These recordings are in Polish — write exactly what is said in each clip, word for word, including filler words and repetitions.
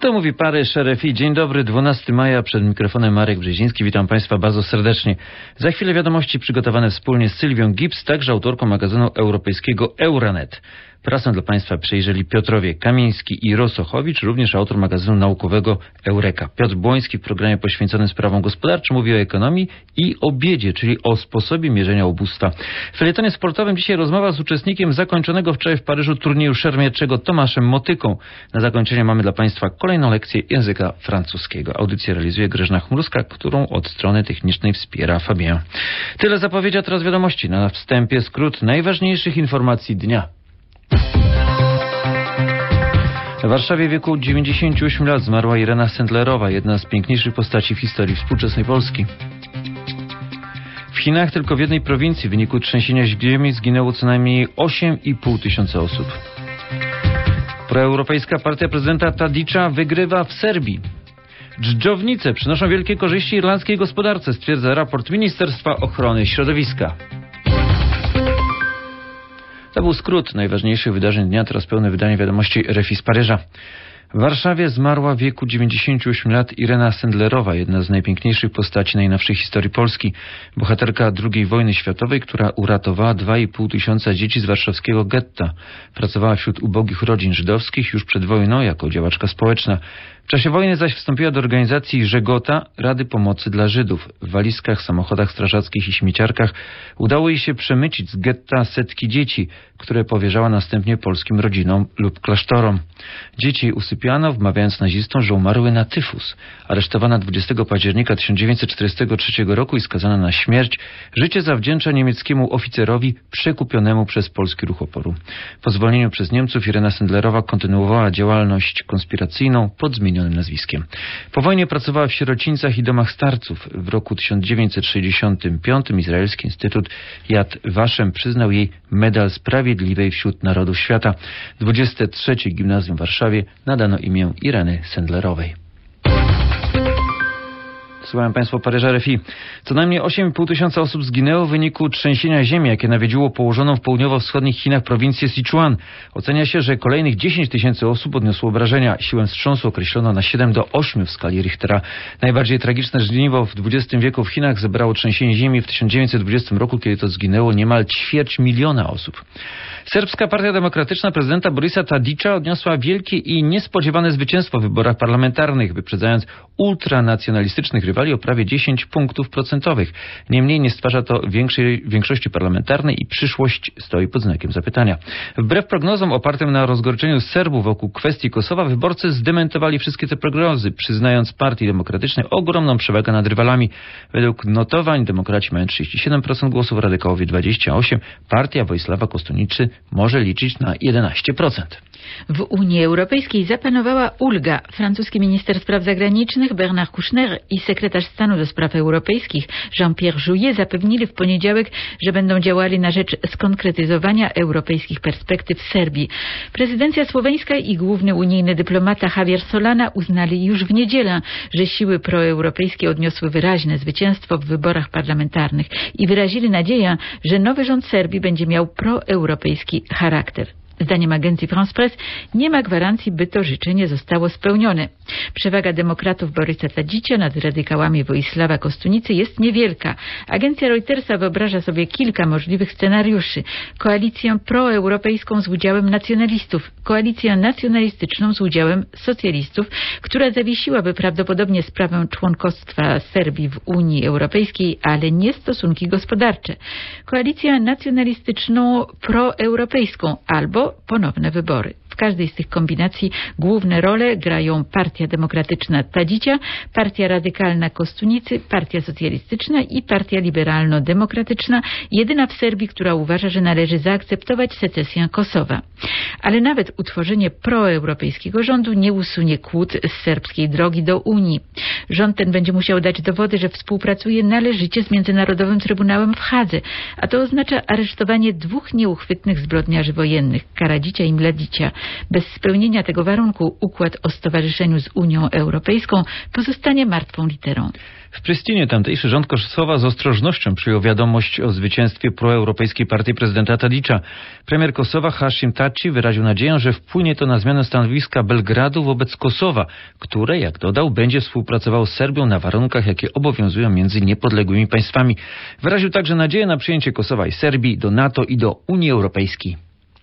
To mówi Paryż, R F I. Dzień dobry, dwunastego maja, przed mikrofonem Marek Brzeziński. Witam Państwa bardzo serdecznie. Za chwilę wiadomości przygotowane wspólnie z Sylwią Gibbs, także autorką magazynu europejskiego Euranet. Prasę dla Państwa przejrzeli Piotrowie Kamiński i Rosochowicz, również autor magazynu naukowego Eureka. Piotr Błoński w programie poświęconym sprawom gospodarczym mówi o ekonomii i o biedzie, czyli o sposobie mierzenia ubóstwa. W felietonie sportowym dzisiaj rozmowa z uczestnikiem zakończonego wczoraj w Paryżu turnieju szermierczego Tomaszem Motyką. Na zakończenie mamy dla Państwa kolejną lekcję języka francuskiego. Audycję realizuje Grażyna Chmurska, którą od strony technicznej wspiera Fabien. Tyle zapowiedzi, a teraz wiadomości. Na wstępie skrót najważniejszych informacji dnia. W Warszawie w wieku dziewięćdziesięciu ośmiu lat zmarła Irena Sendlerowa, jedna z piękniejszych postaci w historii współczesnej Polski. W Chinach tylko w jednej prowincji w wyniku trzęsienia ziemi zginęło co najmniej osiem i pół tysiąca osób. Proeuropejska partia prezydenta Tadicza wygrywa w Serbii. Dżdżownice przynoszą wielkie korzyści irlandzkiej gospodarce, stwierdza raport Ministerstwa Ochrony Środowiska. To był skrót najważniejszych wydarzeń dnia, teraz pełne wydanie wiadomości R F I z Paryża. W Warszawie zmarła w wieku dziewięćdziesięciu ośmiu lat Irena Sendlerowa, jedna z najpiękniejszych postaci najnowszej historii Polski. Bohaterka drugiej wojny światowej, która uratowała dwa i pół tysiąca dzieci z warszawskiego getta. Pracowała wśród ubogich rodzin żydowskich już przed wojną jako działaczka społeczna. W czasie wojny zaś wstąpiła do organizacji Żegota, Rady Pomocy dla Żydów. W walizkach, samochodach strażackich i śmieciarkach udało jej się przemycić z getta setki dzieci, które powierzała następnie polskim rodzinom lub klasztorom. Dzieci usypiano, wmawiając nazistom, że umarły na tyfus. Aresztowana dwudziestego października tysiąc dziewięćset czterdziestego trzeciego roku i skazana na śmierć, życie zawdzięcza niemieckiemu oficerowi przekupionemu przez polski ruch oporu. Po zwolnieniu przez Niemców Irena Sendlerowa kontynuowała działalność konspiracyjną pod zmienionym nazwiskiem. Po wojnie pracowała w sierocińcach i domach starców. W roku tysiąc dziewięćset sześćdziesiątym piątym Izraelski Instytut Yad Vashem przyznał jej Medal Sprawiedliwej wśród Narodów Świata. dwudzieste trzecie Gimnazjum w Warszawie nadano imię Ireny Sendlerowej. Słuchają Państwo Paryża R F I. Co najmniej osiem i pół tysiąca osób zginęło w wyniku trzęsienia ziemi, jakie nawiedziło położoną w południowo-wschodnich Chinach prowincję Sichuan. Ocenia się, że kolejnych dziesięć tysięcy osób odniosło obrażenia. Siłę wstrząsu określono na siedem do ośmiu w skali Richtera. Najbardziej tragiczne żniwo w dwudziestym wieku w Chinach zebrało trzęsienie ziemi w tysiąc dziewięćset dwudziestym roku, kiedy to zginęło niemal ćwierć miliona osób. Serbska Partia Demokratyczna prezydenta Borisa Tadicza odniosła wielkie i niespodziewane zwycięstwo w wyborach parlamentarnych, wyprzedzając ultranacjonalistycznych rywali o prawie dziesięć punktów procentowych. Niemniej nie stwarza to większej większości parlamentarnej i przyszłość stoi pod znakiem zapytania. Wbrew prognozom opartym na rozgorczeniu Serbów wokół kwestii Kosowa, wyborcy zdementowali wszystkie te prognozy, przyznając Partii Demokratycznej ogromną przewagę nad rywalami. Według notowań demokraci mają trzydzieści siedem procent głosów, radykałowie dwadzieścia osiem procent. Partia Wojsława Kostunicy może liczyć na jedenaście procent. W Unii Europejskiej zapanowała ulga. Francuski minister spraw zagranicznych Bernard Kouchner i sekretarz stanu do spraw europejskich Jean-Pierre Jouyet zapewnili w poniedziałek, że będą działali na rzecz skonkretyzowania europejskich perspektyw Serbii. Prezydencja słoweńska i główny unijny dyplomata Javier Solana uznali już w niedzielę, że siły proeuropejskie odniosły wyraźne zwycięstwo w wyborach parlamentarnych i wyrazili nadzieję, że nowy rząd Serbii będzie miał proeuropejski charakter. Zdaniem agencji France Press nie ma gwarancji, by to życzenie zostało spełnione. Przewaga demokratów Borysa Tadicia nad radykałami Wojsława Kostunicy jest niewielka. Agencja Reutersa wyobraża sobie kilka możliwych scenariuszy. Koalicję proeuropejską z udziałem nacjonalistów, koalicję nacjonalistyczną z udziałem socjalistów, która zawiesiłaby prawdopodobnie sprawę członkostwa Serbii w Unii Europejskiej, ale nie stosunki gospodarcze. Koalicję nacjonalistyczną proeuropejską albo ponowne wybory. W każdej z tych kombinacji główne role grają Partia Demokratyczna Tadicia, Partia Radykalna Kostunicy, Partia Socjalistyczna i Partia Liberalno-Demokratyczna, jedyna w Serbii, która uważa, że należy zaakceptować secesję Kosowa. Ale nawet utworzenie proeuropejskiego rządu nie usunie kłód z serbskiej drogi do Unii. Rząd ten będzie musiał dać dowody, że współpracuje należycie z Międzynarodowym Trybunałem w Hadze, a to oznacza aresztowanie dwóch nieuchwytnych zbrodniarzy wojennych, Karadzicia i Mladicia. Bez spełnienia tego warunku układ o stowarzyszeniu z Unią Europejską pozostanie martwą literą. W Pristinie tamtejszy rząd Kosowa z ostrożnością przyjął wiadomość o zwycięstwie proeuropejskiej partii prezydenta Tadicza. Premier Kosowa Hashim Thaci wyraził nadzieję, że wpłynie to na zmianę stanowiska Belgradu wobec Kosowa, które, jak dodał, będzie współpracowało z Serbią na warunkach, jakie obowiązują między niepodległymi państwami. Wyraził także nadzieję na przyjęcie Kosowa i Serbii do NATO i do Unii Europejskiej.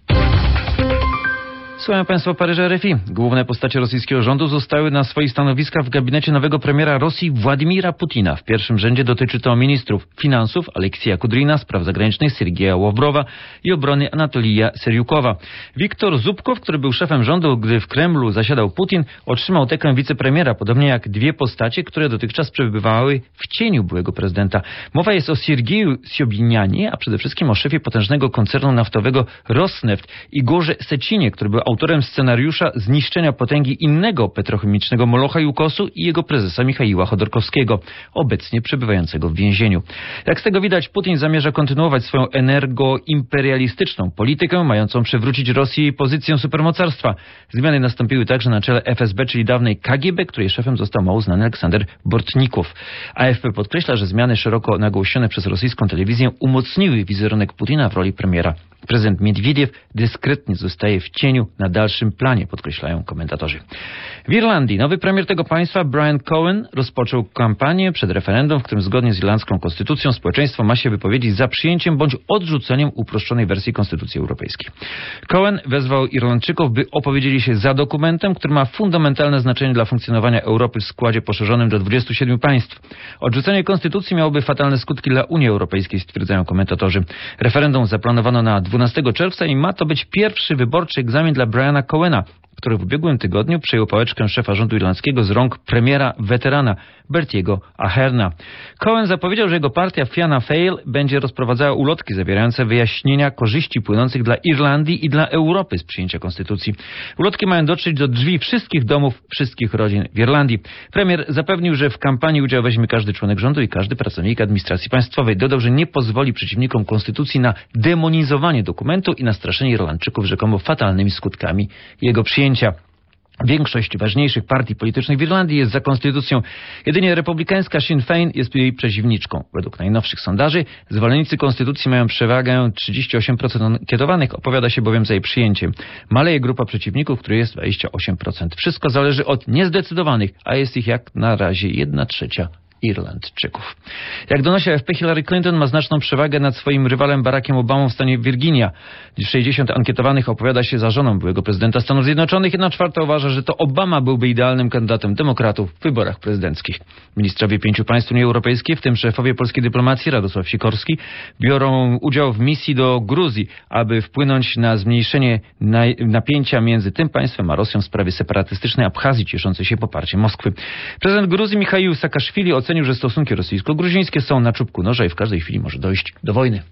Słuchają Państwo Paryża R F I. Główne postacie rosyjskiego rządu zostały na swoich stanowiskach w gabinecie nowego premiera Rosji Władimira Putina. W pierwszym rzędzie dotyczy to ministrów finansów Aleksija Kudryna, spraw zagranicznych Sergieja Ławrowa i obrony Anatolija Seriukowa. Wiktor Zubkow, który był szefem rządu, gdy w Kremlu zasiadał Putin, otrzymał tekę wicepremiera, podobnie jak dwie postacie, które dotychczas przebywały w cieniu byłego prezydenta. Mowa jest o Siergieju Siobinianie, a przede wszystkim o szefie potężnego koncernu naftowego Rosneft, Igorze Secinie, który był autorem scenariusza zniszczenia potęgi innego petrochemicznego Molocha Jukosu i jego prezesa Michaiła Chodorkowskiego, obecnie przebywającego w więzieniu. Jak z tego widać, Putin zamierza kontynuować swoją energoimperialistyczną politykę, mającą przywrócić Rosji jej pozycję supermocarstwa. Zmiany nastąpiły także na czele F S B, czyli dawnej K G B, której szefem został mało znany Aleksander Bortnikow. A F P podkreśla, że zmiany szeroko nagłośnione przez rosyjską telewizję umocniły wizerunek Putina w roli premiera. Prezydent Miedwiediew dyskretnie zostaje w cieniu na dalszym planie, podkreślają komentatorzy. W Irlandii nowy premier tego państwa, Brian Cowen, rozpoczął kampanię przed referendum, w którym zgodnie z irlandzką konstytucją społeczeństwo ma się wypowiedzieć za przyjęciem bądź odrzuceniem uproszczonej wersji Konstytucji Europejskiej. Cowen wezwał Irlandczyków, by opowiedzieli się za dokumentem, który ma fundamentalne znaczenie dla funkcjonowania Europy w składzie poszerzonym do dwudziestu siedmiu państw. Odrzucenie konstytucji miałoby fatalne skutki dla Unii Europejskiej, stwierdzają komentatorzy. Referendum zaplanowano na dwunastego czerwca i ma to być pierwszy wyborczy egzamin dla Briana Cowena, który w ubiegłym tygodniu przejął pałeczkę szefa rządu irlandzkiego z rąk premiera weterana Bertiego Aherna. Cowen zapowiedział, że jego partia Fianna Fáil będzie rozprowadzała ulotki zawierające wyjaśnienia korzyści płynących dla Irlandii i dla Europy z przyjęcia konstytucji. Ulotki mają dotrzeć do drzwi wszystkich domów, wszystkich rodzin w Irlandii. Premier zapewnił, że w kampanii udział weźmie każdy członek rządu i każdy pracownik administracji państwowej. Dodał, że nie pozwoli przeciwnikom konstytucji na demonizowanie dokumentu i na straszenie Irlandczyków rzekomo fatalnymi skutkami jego przyjęcia. Większość ważniejszych partii politycznych w Irlandii jest za konstytucją. Jedynie republikańska Sinn Féin jest jej przeciwniczką. Według najnowszych sondaży zwolennicy konstytucji mają przewagę trzydzieści osiem procent ankietowanych, opowiada się bowiem za jej przyjęciem. Maleje grupa przeciwników, której jest dwadzieścia osiem procent. Wszystko zależy od niezdecydowanych, a jest ich jak na razie jedna trzecia Irlandczyków. Jak donosi A F P, Hillary Clinton ma znaczną przewagę nad swoim rywalem Barackiem Obamą w stanie Virginia. sześćdziesiąt ankietowanych opowiada się za żoną byłego prezydenta Stanów Zjednoczonych, jedna czwarta uważa, że to Obama byłby idealnym kandydatem demokratów w wyborach prezydenckich. Ministrowie pięciu państw Unii Europejskiej, w tym szefowie polskiej dyplomacji Radosław Sikorski, biorą udział w misji do Gruzji, aby wpłynąć na zmniejszenie napięcia między tym państwem a Rosją w sprawie separatystycznej Abchazji, cieszącej się poparciem Moskwy. Prezydent Gruzji Michaił Saakaszwili ocenił, że stosunki rosyjsko-gruzińskie są na czubku noża i w każdej chwili może dojść do wojny.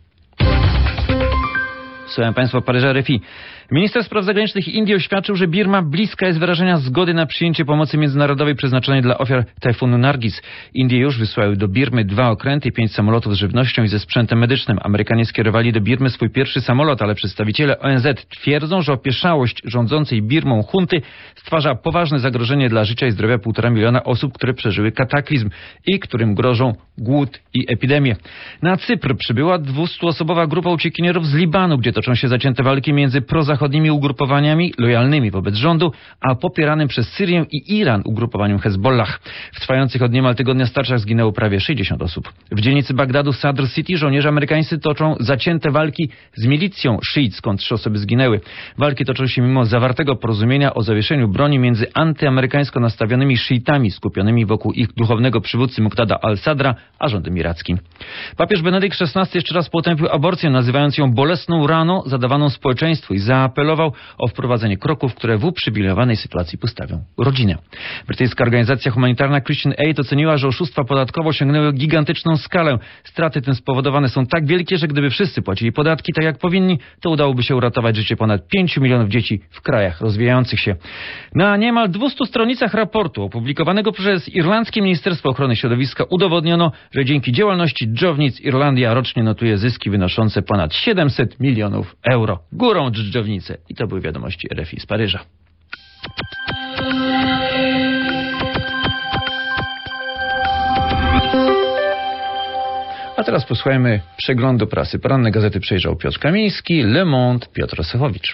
Słuchałem Państwa Paryża R F I. Minister spraw zagranicznych Indii oświadczył, że Birma bliska jest wyrażenia zgody na przyjęcie pomocy międzynarodowej przeznaczonej dla ofiar tajfunu Nargis. Indie już wysłały do Birmy dwa okręty i pięć samolotów z żywnością i ze sprzętem medycznym. Amerykanie skierowali do Birmy swój pierwszy samolot, ale przedstawiciele O N Z twierdzą, że opieszałość rządzącej Birmą junty stwarza poważne zagrożenie dla życia i zdrowia półtora miliona osób, które przeżyły kataklizm i którym grożą głód i epidemie. Na Cypr przybyła dwustuosobowa grupa uciekinierów z Libanu, gdzie toczą się zacięte walki między prozachodnimi ugrupowaniami lojalnymi wobec rządu, a popieranym przez Syrię i Iran ugrupowaniem Hezbollah. W trwających od niemal tygodnia starciach zginęło prawie sześćdziesiąt osób. W dzielnicy Bagdadu Sadr City żołnierze amerykańscy toczą zacięte walki z milicją szyicką. Trzy osoby zginęły. Walki toczą się mimo zawartego porozumienia o zawieszeniu broni między antyamerykańsko nastawionymi szyitami skupionymi wokół ich duchownego przywódcy Muqtada al-Sadra, a rządem irackim. Papież Benedykt szesnasty jeszcze raz potępił aborcję, nazywając ją bolesną raną zadawaną społeczeństwu i zaapelował o wprowadzenie kroków, które w uprzywilejowanej sytuacji postawią rodzinę. Brytyjska organizacja humanitarna Christian Aid oceniła, że oszustwa podatkowe osiągnęły gigantyczną skalę. Straty tym spowodowane są tak wielkie, że gdyby wszyscy płacili podatki tak jak powinni, to udałoby się uratować życie ponad pięciu milionów dzieci w krajach rozwijających się. Na niemal dwustu stronicach raportu opublikowanego przez Irlandzkie Ministerstwo Ochrony Środowiska udowodniono, że dzięki działalności dżownic Irlandia rocznie notuje zyski wynoszące ponad siedemset milionów znów euro. Górą dżdżownice. I to były wiadomości R F I z Paryża. A teraz posłuchajmy przeglądu prasy. Poranne gazety przejrzał Piotr Kamiński, Le Monde, Piotr Osechowicz.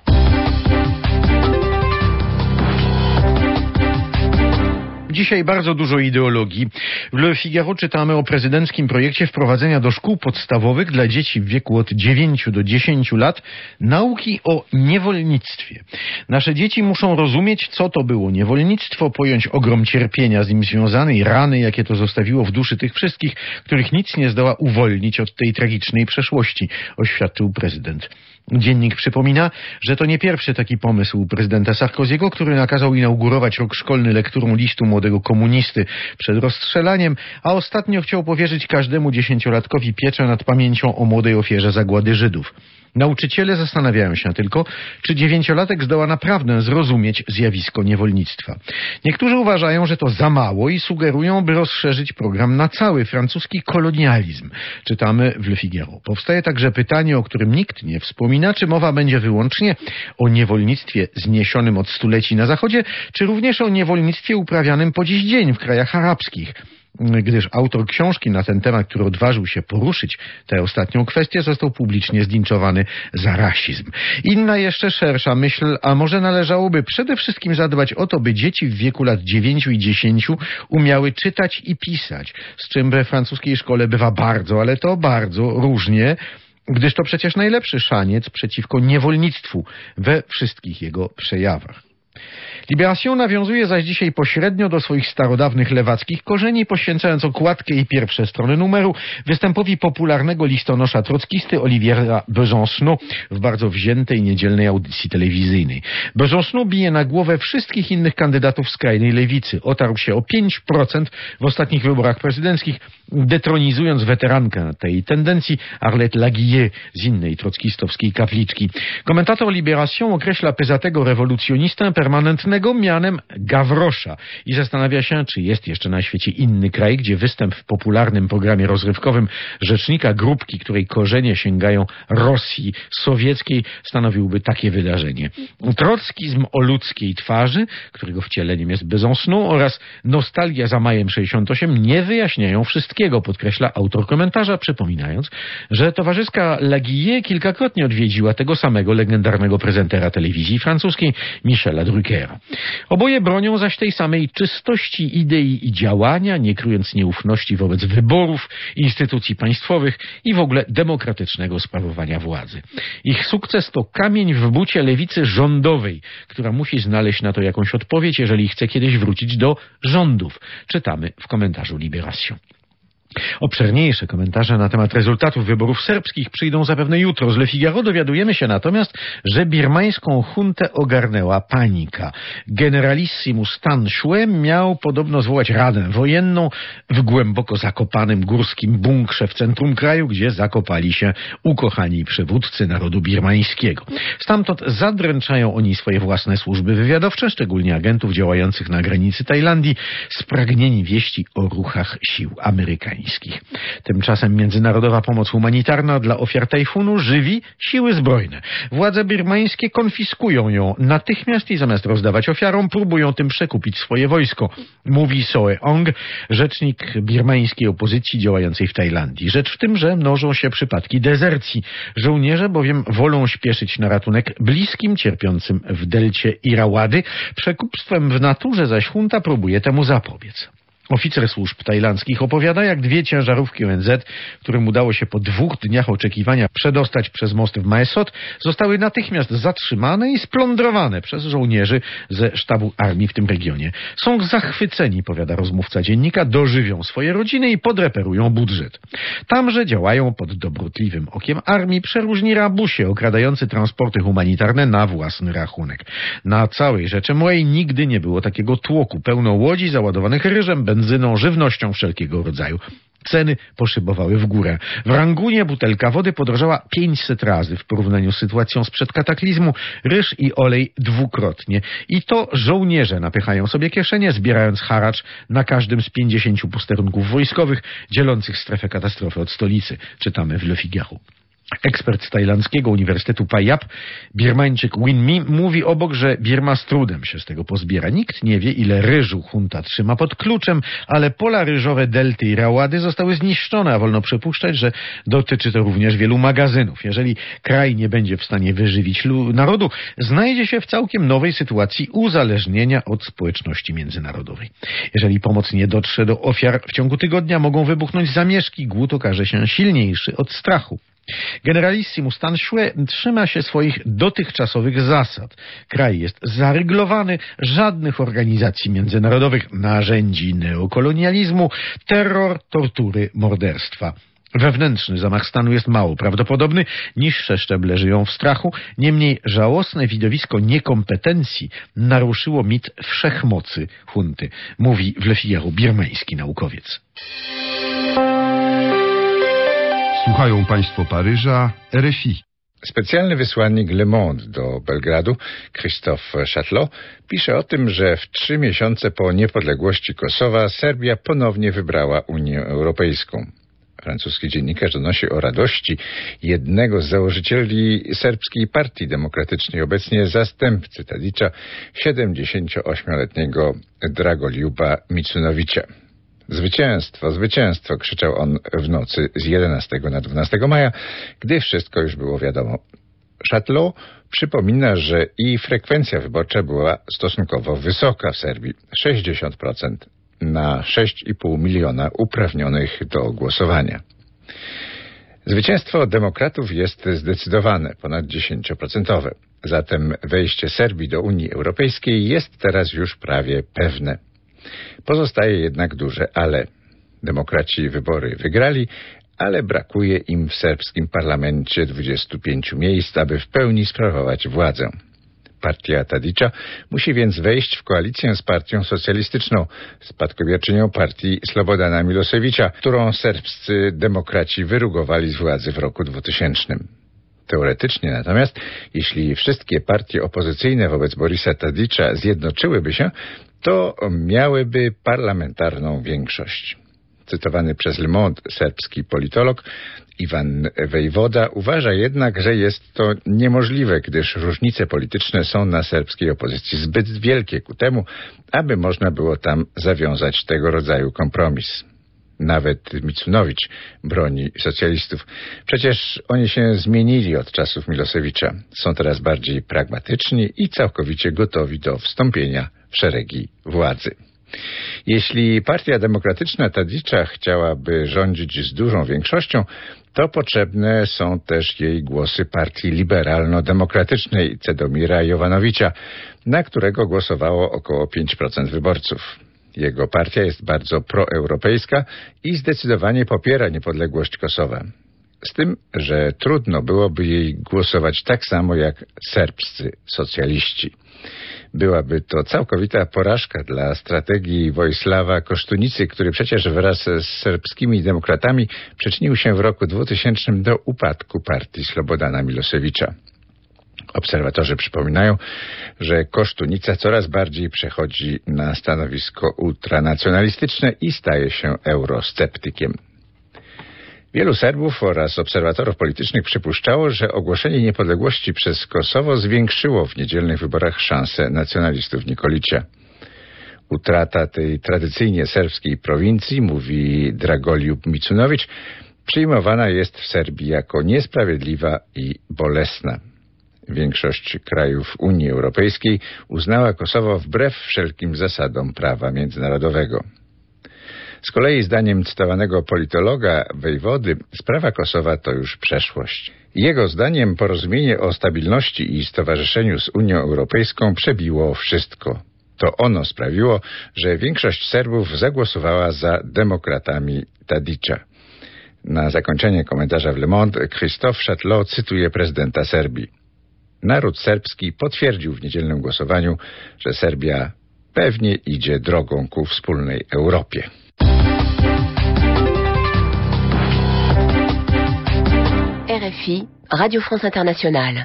Dzisiaj bardzo dużo ideologii. W Le Figaro czytamy o prezydenckim projekcie wprowadzenia do szkół podstawowych dla dzieci w wieku od dziewięciu do dziesięciu lat nauki o niewolnictwie. Nasze dzieci muszą rozumieć, co to było niewolnictwo, pojąć ogrom cierpienia z nim związany i rany, jakie to zostawiło w duszy tych wszystkich, których nic nie zdoła uwolnić od tej tragicznej przeszłości, oświadczył prezydent. Dziennik przypomina, że to nie pierwszy taki pomysł prezydenta Sarkozy'ego, który nakazał inaugurować rok szkolny lekturą listu młodego komunisty przed rozstrzelaniem, a ostatnio chciał powierzyć każdemu dziesięciolatkowi pieczę nad pamięcią o młodej ofierze zagłady Żydów. Nauczyciele zastanawiają się tylko, czy dziewięciolatek zdoła naprawdę zrozumieć zjawisko niewolnictwa. Niektórzy uważają, że to za mało i sugerują, by rozszerzyć program na cały francuski kolonializm. Czytamy w Le Figaro. Powstaje także pytanie, o którym nikt nie wspomina, czy mowa będzie wyłącznie o niewolnictwie zniesionym od stuleci na Zachodzie, czy również o niewolnictwie uprawianym po dziś dzień w krajach arabskich. Gdyż autor książki na ten temat, który odważył się poruszyć tę ostatnią kwestię, został publicznie zdinczowany za rasizm. Inna jeszcze szersza myśl, a może należałoby przede wszystkim zadbać o to, by dzieci w wieku lat dziewięciu i dziesięciu umiały czytać i pisać, z czym we francuskiej szkole bywa bardzo, ale to bardzo różnie, gdyż to przecież najlepszy szaniec przeciwko niewolnictwu we wszystkich jego przejawach. Libération nawiązuje zaś dzisiaj pośrednio do swoich starodawnych lewackich korzeni, poświęcając okładkę i pierwsze strony numeru występowi popularnego listonosza trockisty Oliviera Besancenot w bardzo wziętej niedzielnej audycji telewizyjnej. Besancenot bije na głowę wszystkich innych kandydatów skrajnej lewicy. Otarł się o pięć procent w ostatnich wyborach prezydenckich, detronizując weterankę tej tendencji Arlette Laguillet z innej trockistowskiej kapliczki. Komentator Libération określa pyzatego rewolucjonistę permanentnego mianem Gawrosza i zastanawia się, czy jest jeszcze na świecie inny kraj, gdzie występ w popularnym programie rozrywkowym rzecznika grupki, której korzenie sięgają Rosji sowieckiej, stanowiłby takie wydarzenie. Trockizm o ludzkiej twarzy, którego wcieleniem jest Besancenot, oraz nostalgia za majem sześćdziesiąt osiem nie wyjaśniają wszystkiego, podkreśla autor komentarza, przypominając, że towarzyska Laguillet kilkakrotnie odwiedziła tego samego legendarnego prezentera telewizji francuskiej Michela Druckera. Oboje bronią zaś tej samej czystości idei i działania, nie kryjąc nieufności wobec wyborów, instytucji państwowych i w ogóle demokratycznego sprawowania władzy. Ich sukces to kamień w bucie lewicy rządowej, która musi znaleźć na to jakąś odpowiedź, jeżeli chce kiedyś wrócić do rządów. Czytamy w komentarzu Libération. Obszerniejsze komentarze na temat rezultatów wyborów serbskich przyjdą zapewne jutro. Z Le Figaro dowiadujemy się natomiast, że birmańską juntę ogarnęła panika. Generalissimus Tan Shue miał podobno zwołać radę wojenną w głęboko zakopanym górskim bunkrze w centrum kraju, gdzie zakopali się ukochani przywódcy narodu birmańskiego. Stamtąd zadręczają oni swoje własne służby wywiadowcze, szczególnie agentów działających na granicy Tajlandii, spragnieni wieści o ruchach sił amerykańskich. Tymczasem międzynarodowa pomoc humanitarna dla ofiar tajfunu żywi siły zbrojne. Władze birmańskie konfiskują ją natychmiast i zamiast rozdawać ofiarom, próbują tym przekupić swoje wojsko. Mówi Soe Ong, rzecznik birmańskiej opozycji działającej w Tajlandii. Rzecz w tym, że mnożą się przypadki dezercji. Żołnierze bowiem wolą śpieszyć na ratunek bliskim, cierpiącym w delcie Irrawady. Przekupstwem w naturze zaś junta próbuje temu zapobiec. Oficer służb tajlandzkich opowiada, jak dwie ciężarówki O N Z, którym udało się po dwóch dniach oczekiwania przedostać przez most w Mae Sot, zostały natychmiast zatrzymane i splądrowane przez żołnierzy ze sztabu armii w tym regionie. Są zachwyceni, powiada rozmówca dziennika, dożywią swoje rodziny i podreperują budżet. Tamże działają pod dobrotliwym okiem armii przeróżni rabusie okradający transporty humanitarne na własny rachunek. Na całej Rzeczy Małej nigdy nie było takiego tłoku, pełno łodzi załadowanych ryżem, benzyną, żywnością wszelkiego rodzaju. Ceny poszybowały w górę. W Rangunie butelka wody podrożała pięćset razy w porównaniu z sytuacją sprzed kataklizmu, ryż i olej dwukrotnie. I to żołnierze napychają sobie kieszenie, zbierając haracz na każdym z pięćdziesięciu posterunków wojskowych dzielących strefę katastrofy od stolicy. Czytamy w Le Figaro. Ekspert z tajlandzkiego Uniwersytetu Payap, Birmańczyk Win Mi, mówi obok, że Birma z trudem się z tego pozbiera. Nikt nie wie, ile ryżu junta trzyma pod kluczem, ale pola ryżowe Delty i Rawady zostały zniszczone, a wolno przypuszczać, że dotyczy to również wielu magazynów. Jeżeli kraj nie będzie w stanie wyżywić narodu, znajdzie się w całkiem nowej sytuacji uzależnienia od społeczności międzynarodowej. Jeżeli pomoc nie dotrze do ofiar, w ciągu tygodnia mogą wybuchnąć zamieszki, głód okaże się silniejszy od strachu. Generalissimus Tan Shue trzyma się swoich dotychczasowych zasad. Kraj jest zaryglowany, żadnych organizacji międzynarodowych, narzędzi neokolonializmu, terror, tortury, morderstwa. Wewnętrzny zamach stanu jest mało prawdopodobny, niższe szczeble żyją w strachu, niemniej żałosne widowisko niekompetencji naruszyło mit wszechmocy junty, mówi w Le Figaro birmański naukowiec. Słuchają Państwo Paryża, R F I. Specjalny wysłannik Le Monde do Belgradu, Christophe Chatelot, pisze o tym, że w trzy miesiące po niepodległości Kosowa Serbia ponownie wybrała Unię Europejską. Francuski dziennikarz donosi o radości jednego z założycieli serbskiej Partii Demokratycznej, obecnie zastępcy Tadicza, siedemdziesięcioośmioletniego Dragoljuba Micunowicza. Zwycięstwo, zwycięstwo, krzyczał on w nocy z jedenastego na dwunastego maja, gdy wszystko już było wiadomo. Chatelot przypomina, że i frekwencja wyborcza była stosunkowo wysoka w Serbii, sześćdziesiąt procent na sześć i pół miliona uprawnionych do głosowania. Zwycięstwo demokratów jest zdecydowane, ponad dziesięcioprocentowe. Zatem wejście Serbii do Unii Europejskiej jest teraz już prawie pewne. Pozostaje jednak duże ale. Demokraci wybory wygrali, ale brakuje im w serbskim parlamencie dwudziestu pięciu miejsc, aby w pełni sprawować władzę. Partia Tadicza musi więc wejść w koalicję z partią socjalistyczną, spadkobierczynią partii Slobodana Milosevicza, którą serbscy demokraci wyrugowali z władzy w roku dwutysięcznym. Teoretycznie natomiast, jeśli wszystkie partie opozycyjne wobec Borisa Tadicza zjednoczyłyby się, to miałyby parlamentarną większość. Cytowany przez Le Monde serbski politolog Ivan Vejvoda uważa jednak, że jest to niemożliwe, gdyż różnice polityczne są na serbskiej opozycji zbyt wielkie ku temu, aby można było tam zawiązać tego rodzaju kompromis. Nawet Micunowicz broni socjalistów. Przecież oni się zmienili od czasów Milosevicza. Są teraz bardziej pragmatyczni i całkowicie gotowi do wstąpienia w szeregi władzy. Jeśli Partia Demokratyczna Tadicza chciałaby rządzić z dużą większością, to potrzebne są też jej głosy Partii Liberalno-Demokratycznej Cedomira Jovanovicza, na którego głosowało około pięć procent wyborców. Jego partia jest bardzo proeuropejska i zdecydowanie popiera niepodległość Kosowa. Z tym, że trudno byłoby jej głosować tak samo jak serbscy socjaliści. Byłaby to całkowita porażka dla strategii Wojsława Kosztunicy, który przecież wraz z serbskimi demokratami przyczynił się w roku dwutysięcznym do upadku partii Slobodana Milosevicza. Obserwatorzy przypominają, że Kosztunica coraz bardziej przechodzi na stanowisko ultranacjonalistyczne i staje się eurosceptykiem. Wielu Serbów oraz obserwatorów politycznych przypuszczało, że ogłoszenie niepodległości przez Kosowo zwiększyło w niedzielnych wyborach szanse nacjonalistów Nikolicia. Utrata tej tradycyjnie serbskiej prowincji, mówi Dragoljub Micunowicz, przyjmowana jest w Serbii jako niesprawiedliwa i bolesna. Większość krajów Unii Europejskiej uznała Kosowo wbrew wszelkim zasadom prawa międzynarodowego. Z kolei zdaniem cytowanego politologa Wejwody sprawa Kosowa to już przeszłość. Jego zdaniem porozumienie o stabilności i stowarzyszeniu z Unią Europejską przebiło wszystko. To ono sprawiło, że większość Serbów zagłosowała za demokratami Tadicza. Na zakończenie komentarza w Le Monde Christophe Chatelot cytuje prezydenta Serbii. Naród serbski potwierdził w niedzielnym głosowaniu, że Serbia pewnie idzie drogą ku wspólnej Europie. R F I, Radio France Internationale.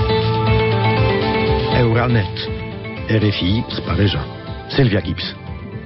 Euranet. R F I z Paryża. Sylwia Gibbs.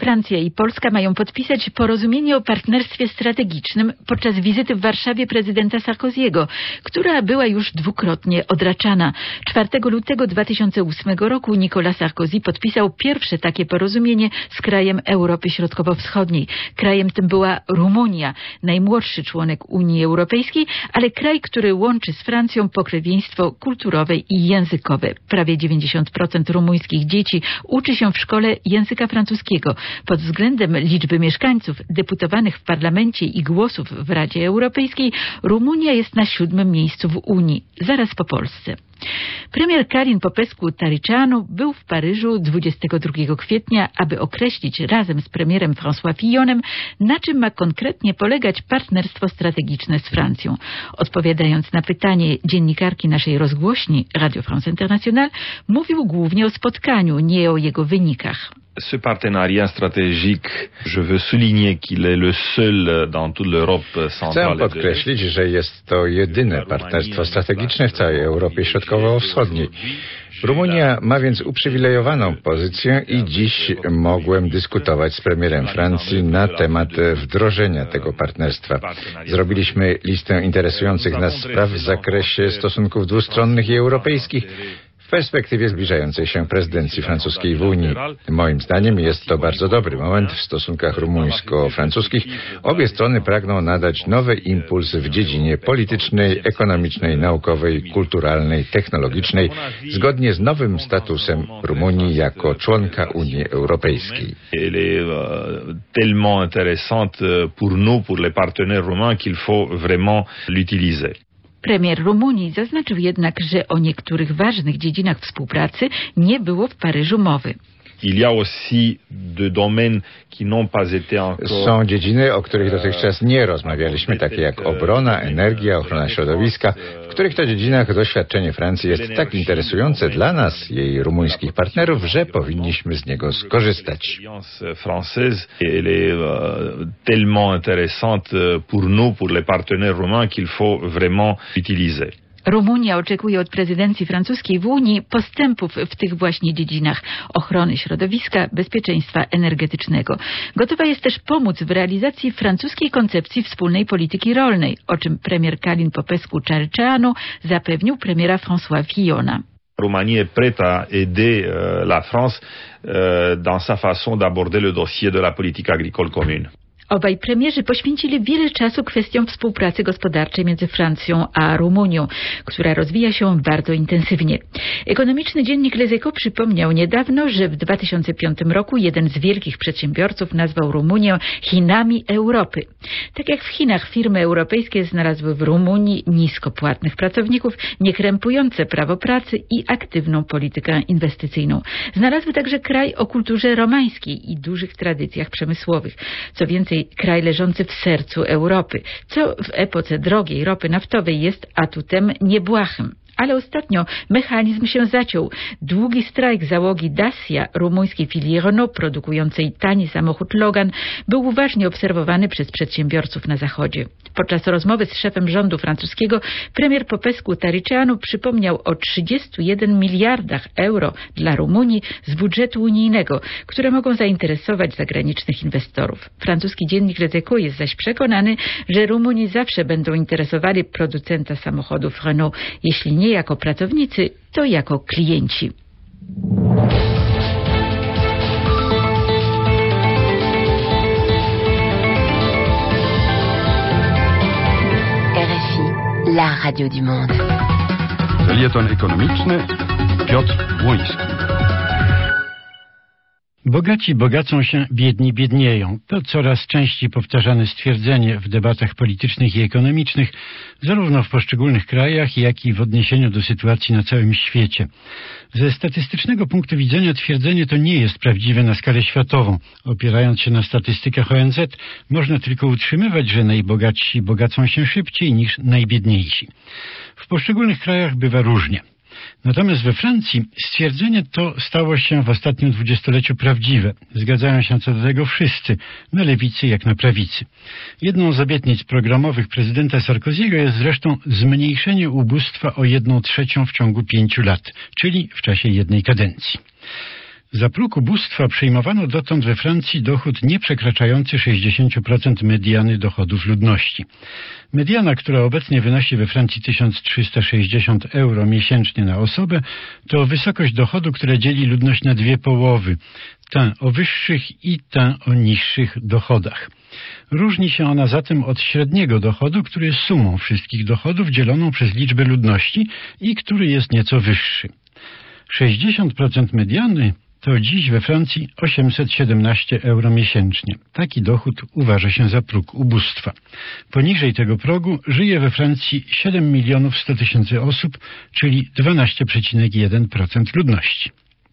Francja i Polska mają podpisać porozumienie o partnerstwie strategicznym podczas wizyty w Warszawie prezydenta Sarkozy'ego, która była już dwukrotnie odraczana. czwartego lutego dwa tysiące ósmego roku Nicolas Sarkozy podpisał pierwsze takie porozumienie z krajem Europy Środkowo-Wschodniej. Krajem tym była Rumunia, najmłodszy członek Unii Europejskiej, ale kraj, który łączy z Francją pokrewieństwo kulturowe i językowe. Prawie dziewięćdziesiąt procent rumuńskich dzieci uczy się w szkole języka francuskiego. Pod względem liczby mieszkańców, deputowanych w parlamencie i głosów w Radzie Europejskiej, Rumunia jest na siódmym miejscu w Unii, zaraz po Polsce. Premier Kalin Popescu-Tariceanu był w Paryżu dwudziestego drugiego kwietnia, aby określić razem z premierem François Fillonem, na czym ma konkretnie polegać partnerstwo strategiczne z Francją. Odpowiadając na pytanie dziennikarki naszej rozgłośni Radio France Internationale, mówił głównie o spotkaniu, nie o jego wynikach. Ce partenariat stratégique, je veux souligner qu'il est le seul dans toute l'Europe centrale. Chcę podkreślić, że jest to jedyne partnerstwo strategiczne w całej Europie Środkowo-Wschodniej. Rumunia ma więc uprzywilejowaną pozycję i dziś mogłem dyskutować z premierem Francji na temat wdrożenia tego partnerstwa. Zrobiliśmy listę interesujących nas spraw w zakresie stosunków dwustronnych i europejskich w perspektywie zbliżającej się prezydencji francuskiej w Unii. Moim zdaniem jest to bardzo dobry moment w stosunkach rumuńsko-francuskich. Obie strony pragną nadać nowy impuls w dziedzinie politycznej, ekonomicznej, naukowej, kulturalnej, technologicznej, zgodnie z nowym statusem Rumunii jako członka Unii Europejskiej. Elle est tellement intéressante pour nous, pour les partenaires roumains, qu'il faut vraiment l'utiliser. Premier Rumunii zaznaczył jednak, że o niektórych ważnych dziedzinach współpracy nie było w Paryżu mowy. Il y a aussi de domaines qui n'ont pas été encore... Są dziedziny, o których dotychczas nie rozmawialiśmy, takie jak obrona, energia, ochrona środowiska, w których to dziedzinach doświadczenie Francji jest tak interesujące dla nas, jej rumuńskich partnerów, że powinniśmy z niego skorzystać. Française, elle est tellement intéressante pour nous, pour les partenaires roumains, qu'il faut vraiment l'utiliser. Rumunia oczekuje od prezydencji francuskiej w Unii postępów w tych właśnie dziedzinach ochrony środowiska, bezpieczeństwa energetycznego. Gotowa jest też pomóc w realizacji francuskiej koncepcji wspólnej polityki rolnej, o czym premier Kalin Popescu-Tariceanu zapewnił premiera François Fillona. Roumanie est prête à aider euh, la France euh, dans sa façon d'aborder le dossier de la politique agricole commune. Obaj premierzy poświęcili wiele czasu kwestiom współpracy gospodarczej między Francją a Rumunią, która rozwija się bardzo intensywnie. Ekonomiczny dziennik Les Echos przypomniał niedawno, że w dwa tysiące piątym roku jeden z wielkich przedsiębiorców nazwał Rumunię Chinami Europy. Tak jak w Chinach firmy europejskie znalazły w Rumunii niskopłatnych pracowników, niekrępujące prawo pracy i aktywną politykę inwestycyjną. Znalazły także kraj o kulturze romańskiej i dużych tradycjach przemysłowych. Co więcej, kraj leżący w sercu Europy, co w epoce drogiej ropy naftowej jest atutem niebłahym. Ale ostatnio mechanizm się zaciął. Długi strajk załogi Dacia, rumuńskiej filii Renault produkującej tani samochód Logan, był uważnie obserwowany przez przedsiębiorców na Zachodzie. Podczas rozmowy z szefem rządu francuskiego premier Popescu-Tariceanu przypomniał o trzydziestu jeden miliardach euro dla Rumunii z budżetu unijnego, które mogą zainteresować zagranicznych inwestorów. Francuski dziennik Les Echos jest zaś przekonany, że Rumuni zawsze będą interesowali producenta samochodów Renault, jeśli nie jako pracownicy, to jako klienci. R F I, la radio du monde. Felieton ekonomiczny Piotr Błoński. Bogaci bogacą się, biedni biednieją. To coraz częściej powtarzane stwierdzenie w debatach politycznych i ekonomicznych, zarówno w poszczególnych krajach, jak i w odniesieniu do sytuacji na całym świecie. Ze statystycznego punktu widzenia twierdzenie to nie jest prawdziwe na skalę światową. Opierając się na statystykach O N Z, można tylko utrzymywać, że najbogatsi bogacą się szybciej niż najbiedniejsi. W poszczególnych krajach bywa różnie. Natomiast we Francji stwierdzenie to stało się w ostatnim dwudziestoleciu prawdziwe. Zgadzają się co do tego wszyscy, na lewicy jak na prawicy. Jedną z obietnic programowych prezydenta Sarkozy'ego jest zresztą zmniejszenie ubóstwa o jedną trzecią w ciągu pięciu lat, czyli w czasie jednej kadencji. Za próg ubóstwa przyjmowano dotąd we Francji dochód nie przekraczający sześćdziesiąt procent mediany dochodów ludności. Mediana, która obecnie wynosi we Francji tysiąc trzysta sześćdziesiąt euro miesięcznie na osobę, to wysokość dochodu, która dzieli ludność na dwie połowy, tę o wyższych i tę o niższych dochodach. Różni się ona zatem od średniego dochodu, który jest sumą wszystkich dochodów dzieloną przez liczbę ludności i który jest nieco wyższy. sześćdziesiąt procent mediany to dziś we Francji osiemset siedemnaście euro miesięcznie. Taki dochód uważa się za próg ubóstwa. Poniżej tego progu żyje we Francji siedem milionów sto tysięcy osób, czyli dwanaście przecinek jeden procent ludności.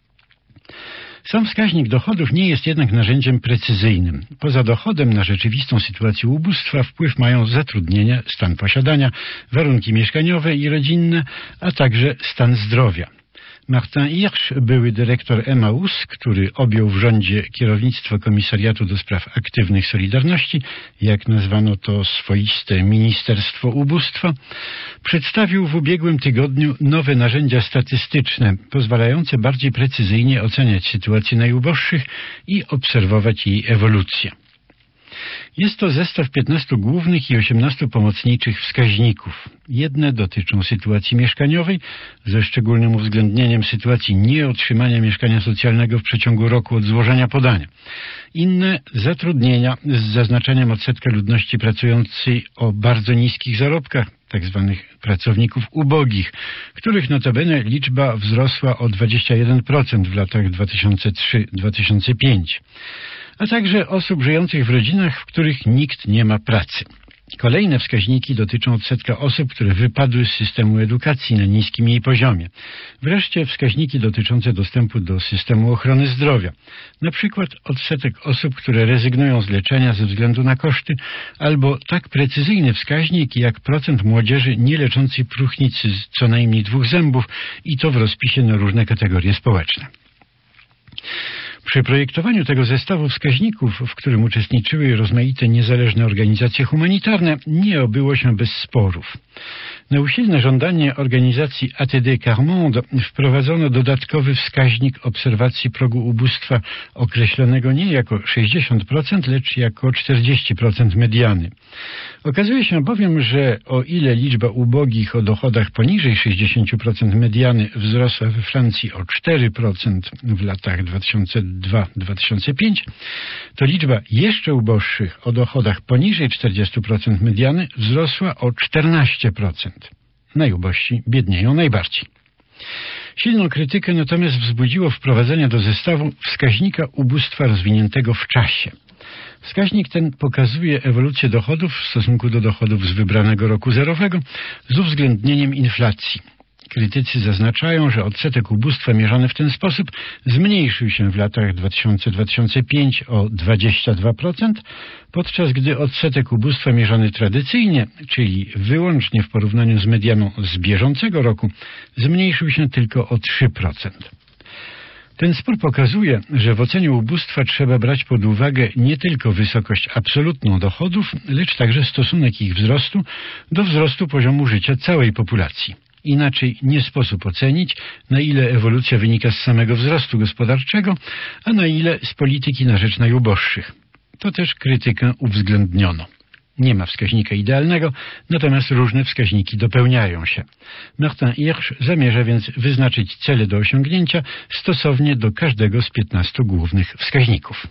Sam wskaźnik dochodów nie jest jednak narzędziem precyzyjnym. Poza dochodem na rzeczywistą sytuację ubóstwa wpływ mają zatrudnienie, stan posiadania, warunki mieszkaniowe i rodzinne, a także stan zdrowia. Martin Hirsch, były dyrektor Emaus, który objął w rządzie kierownictwo Komisariatu do Spraw Aktywnych Solidarności, jak nazwano to swoiste Ministerstwo Ubóstwa, przedstawił w ubiegłym tygodniu nowe narzędzia statystyczne, pozwalające bardziej precyzyjnie oceniać sytuację najuboższych i obserwować jej ewolucję. Jest to zestaw piętnastu głównych i osiemnastu pomocniczych wskaźników. Jedne dotyczą sytuacji mieszkaniowej, ze szczególnym uwzględnieniem sytuacji nieotrzymania mieszkania socjalnego w przeciągu roku od złożenia podania. Inne zatrudnienia z zaznaczeniem odsetka ludności pracującej o bardzo niskich zarobkach, tzw. pracowników ubogich, których notabene liczba wzrosła o dwadzieścia jeden procent w latach dwa tysiące trzy do dwa tysiące pięć, a także osób żyjących w rodzinach, w których nikt nie ma pracy. Kolejne wskaźniki dotyczą odsetka osób, które wypadły z systemu edukacji na niskim jej poziomie. Wreszcie wskaźniki dotyczące dostępu do systemu ochrony zdrowia. Na przykład odsetek osób, które rezygnują z leczenia ze względu na koszty, albo tak precyzyjny wskaźnik jak procent młodzieży nie leczącej próchnicy z co najmniej dwóch zębów i to w rozpisie na różne kategorie społeczne. Przy projektowaniu tego zestawu wskaźników, w którym uczestniczyły rozmaite niezależne organizacje humanitarne, nie obyło się bez sporów. Na usilne żądanie organizacji A T D Carmonde wprowadzono dodatkowy wskaźnik obserwacji progu ubóstwa określonego nie jako sześćdziesiąt procent, lecz jako czterdzieści procent mediany. Okazuje się bowiem, że o ile liczba ubogich o dochodach poniżej sześćdziesiąt procent mediany wzrosła we Francji o cztery procent w latach dwa tysiące drugi do dwa tysiące piątego, to liczba jeszcze uboższych o dochodach poniżej czterdzieści procent mediany wzrosła o czternaście procent. Najubożsi biednieją najbardziej. Silną krytykę natomiast wzbudziło wprowadzenie do zestawu wskaźnika ubóstwa rozwiniętego w czasie. Wskaźnik ten pokazuje ewolucję dochodów w stosunku do dochodów z wybranego roku zerowego z uwzględnieniem inflacji. Krytycy zaznaczają, że odsetek ubóstwa mierzony w ten sposób zmniejszył się w latach dwa tysiące do dwa tysiące piątego o dwadzieścia dwa procent, podczas gdy odsetek ubóstwa mierzony tradycyjnie, czyli wyłącznie w porównaniu z medianą z bieżącego roku, zmniejszył się tylko o trzy procent. Ten spór pokazuje, że w ocenie ubóstwa trzeba brać pod uwagę nie tylko wysokość absolutną dochodów, lecz także stosunek ich wzrostu do wzrostu poziomu życia całej populacji. Inaczej nie sposób ocenić, na ile ewolucja wynika z samego wzrostu gospodarczego, a na ile z polityki na rzecz najuboższych. To też krytykę uwzględniono. Nie ma wskaźnika idealnego, natomiast różne wskaźniki dopełniają się. Martin Hirsch zamierza więc wyznaczyć cele do osiągnięcia stosownie do każdego z piętnastu głównych wskaźników.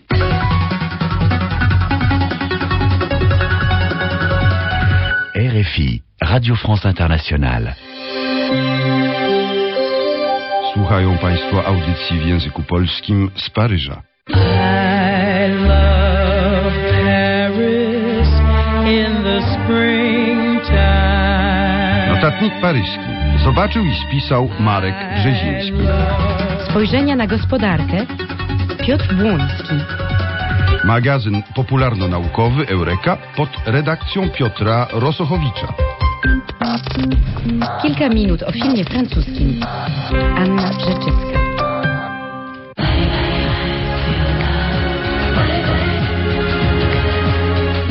R F I, Radio France Internationale. Słuchają Państwo audycji w języku polskim z Paryża. I love Paris in the springtime. Notatnik paryski zobaczył i spisał Marek Brzeziński. Spojrzenia na gospodarkę Piotr Błoński. Magazyn popularno-naukowy Eureka pod redakcją Piotra Rosochowicza. Kilka minut o filmie francuskim. Anna Rzeczewska.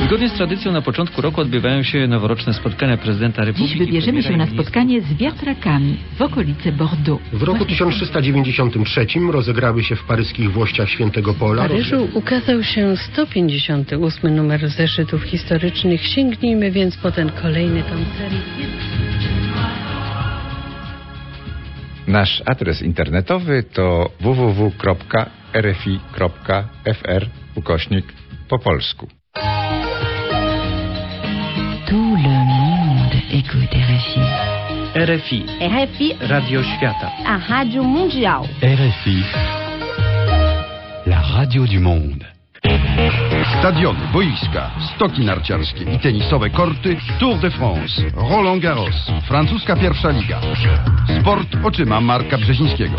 Zgodnie z tradycją na początku roku odbywają się noworoczne spotkania prezydenta Republiki. Dziś wybierzemy się na spotkanie z wiatrakami w okolicy Bordeaux. W roku tysiąc trzysta dziewięćdziesiątym trzecim rozegrały się w paryskich Włościach Świętego Pola. W Paryżu ukazał się sto pięćdziesiąty ósmy numer zeszytów historycznych. Sięgnijmy więc po ten kolejny tom serii. Nasz adres internetowy to w w w kropka r f i kropka f r ukośnik po polsku. Tout le monde écoute R F I. R F I. R F I. Radio Świata. A Rádio Mundial. R F I. La radio du monde. Stadiony, boiska, stoki narciarskie i tenisowe korty, Tour de France, Roland Garros, francuska pierwsza liga. Sport oczyma Marka Brzezińskiego.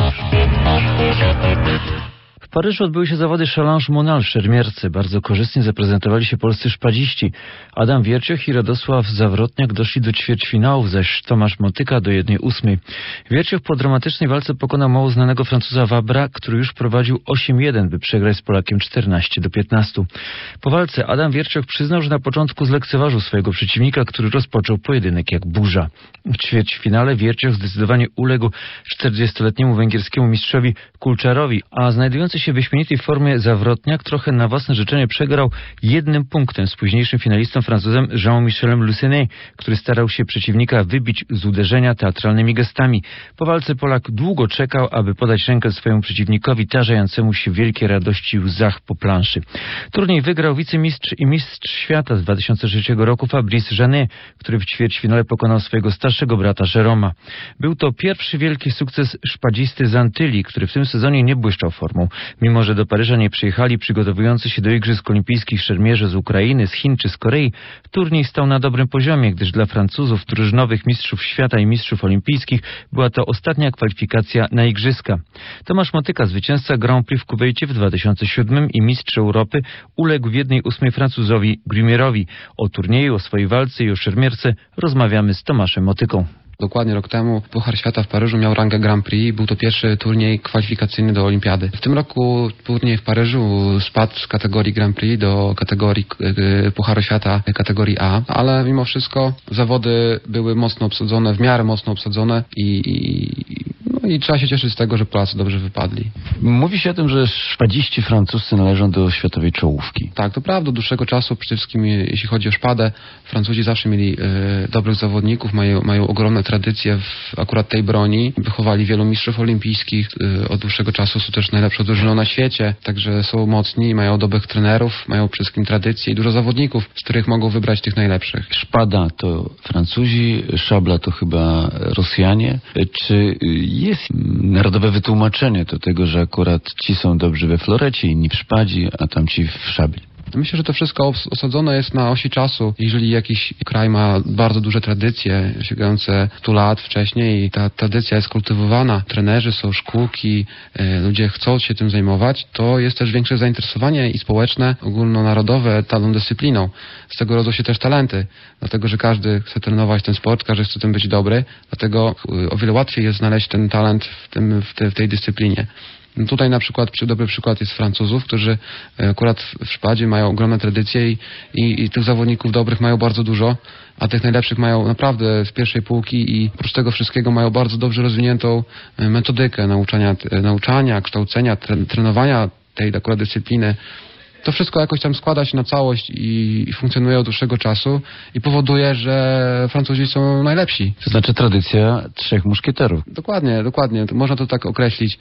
W Paryżu odbyły się zawody Challenge Monal w szermierce. Bardzo korzystnie zaprezentowali się polscy szpadziści. Adam Wiercioch i Radosław Zawrotniak doszli do ćwierćfinałów, zaś Tomasz Motyka do jednej ósmej. Wiercioch po dramatycznej walce pokonał mało znanego Francuza Wabra, który już prowadził osiem jeden, by przegrać z Polakiem czternaście do piętnastu. Po walce Adam Wiercioch przyznał, że na początku zlekceważył swojego przeciwnika, który rozpoczął pojedynek jak burza. W ćwierćfinale Wiercioch zdecydowanie uległ czterdziestoletniemu węgierskiemu mistrzowi Kulczarowi, a znajdujący się w wyśmienitej formie Zawrotniak trochę na własne życzenie przegrał jednym punktem z późniejszym finalistą Francuzem Jean-Michelem Lucenet, który starał się przeciwnika wybić z uderzenia teatralnymi gestami. Po walce Polak długo czekał, aby podać rękę swojemu przeciwnikowi, tarzającemu się wielkiej radości w łzach po planszy. Turniej wygrał wicemistrz i mistrz świata z dwa tysiące trzeciego roku Fabrice Janet, który w ćwierćfinale pokonał swojego starszego brata Jérôma. Był to pierwszy wielki sukces szpadzisty z Antylii, który w tym sezonie nie błyszczał formą. Mimo że do Paryża nie przyjechali przygotowujący się do Igrzysk Olimpijskich szermierze z Ukrainy, z Chin czy z Korei, turniej stał na dobrym poziomie, gdyż dla Francuzów, drużynowych mistrzów świata i mistrzów olimpijskich była to ostatnia kwalifikacja na Igrzyska. Tomasz Motyka, zwycięzca Grand Prix w Kuwejcie w dwa tysiące siódmym i mistrz Europy, uległ w jednej ósmej Francuzowi Grumierowi. O turnieju, o swojej walce i o szermierce rozmawiamy z Tomaszem Motyką. Dokładnie rok temu Puchar Świata w Paryżu miał rangę Grand Prix. Był to pierwszy turniej kwalifikacyjny do Olimpiady. W tym roku turniej w Paryżu spadł z kategorii Grand Prix do kategorii e, Pucharu Świata kategorii A, ale mimo wszystko zawody były mocno obsadzone, w miarę mocno obsadzone i, i, no i trzeba się cieszyć z tego, że Polacy dobrze wypadli. Mówi się o tym, że szpadziści francuscy należą do światowej czołówki. Tak, to prawda. Od dłuższego czasu, przede wszystkim jeśli chodzi o szpadę, Francuzi zawsze mieli e, dobrych zawodników, mają, mają ogromne tradycje w akurat tej broni. Wychowali wielu mistrzów olimpijskich. Od dłuższego czasu są też najlepszą drużyną na świecie. Także są mocni, mają dobrych trenerów, mają przede wszystkim tradycje i dużo zawodników, z których mogą wybrać tych najlepszych. Szpada to Francuzi, szabla to chyba Rosjanie. Czy jest narodowe wytłumaczenie do tego, że akurat ci są dobrzy we florecie, inni w szpadzi, a tamci w szabli? Myślę, że to wszystko osadzone jest na osi czasu. Jeżeli jakiś kraj ma bardzo duże tradycje, sięgające stu lat wcześniej i ta tradycja jest kultywowana, trenerzy są, szkółki, e, ludzie chcą się tym zajmować, to jest też większe zainteresowanie i społeczne, ogólnonarodowe daną dyscypliną. Z tego rodzą się też talenty, dlatego że każdy chce trenować ten sport, każdy chce tym być dobry, dlatego o wiele łatwiej jest znaleźć ten talent w, tym, w, te, w tej dyscyplinie. No tutaj na przykład dobry przykład jest Francuzów, którzy akurat w szpadzie mają ogromne tradycje i, i, i tych zawodników dobrych mają bardzo dużo, a tych najlepszych mają naprawdę z pierwszej półki i oprócz tego wszystkiego mają bardzo dobrze rozwiniętą metodykę nauczania, nauczania kształcenia, trenowania tej akurat dyscypliny. To wszystko jakoś tam składa się na całość i, i funkcjonuje od dłuższego czasu i powoduje, że Francuzi są najlepsi. To znaczy tradycja trzech muszkieterów. Dokładnie, dokładnie. Można to tak określić.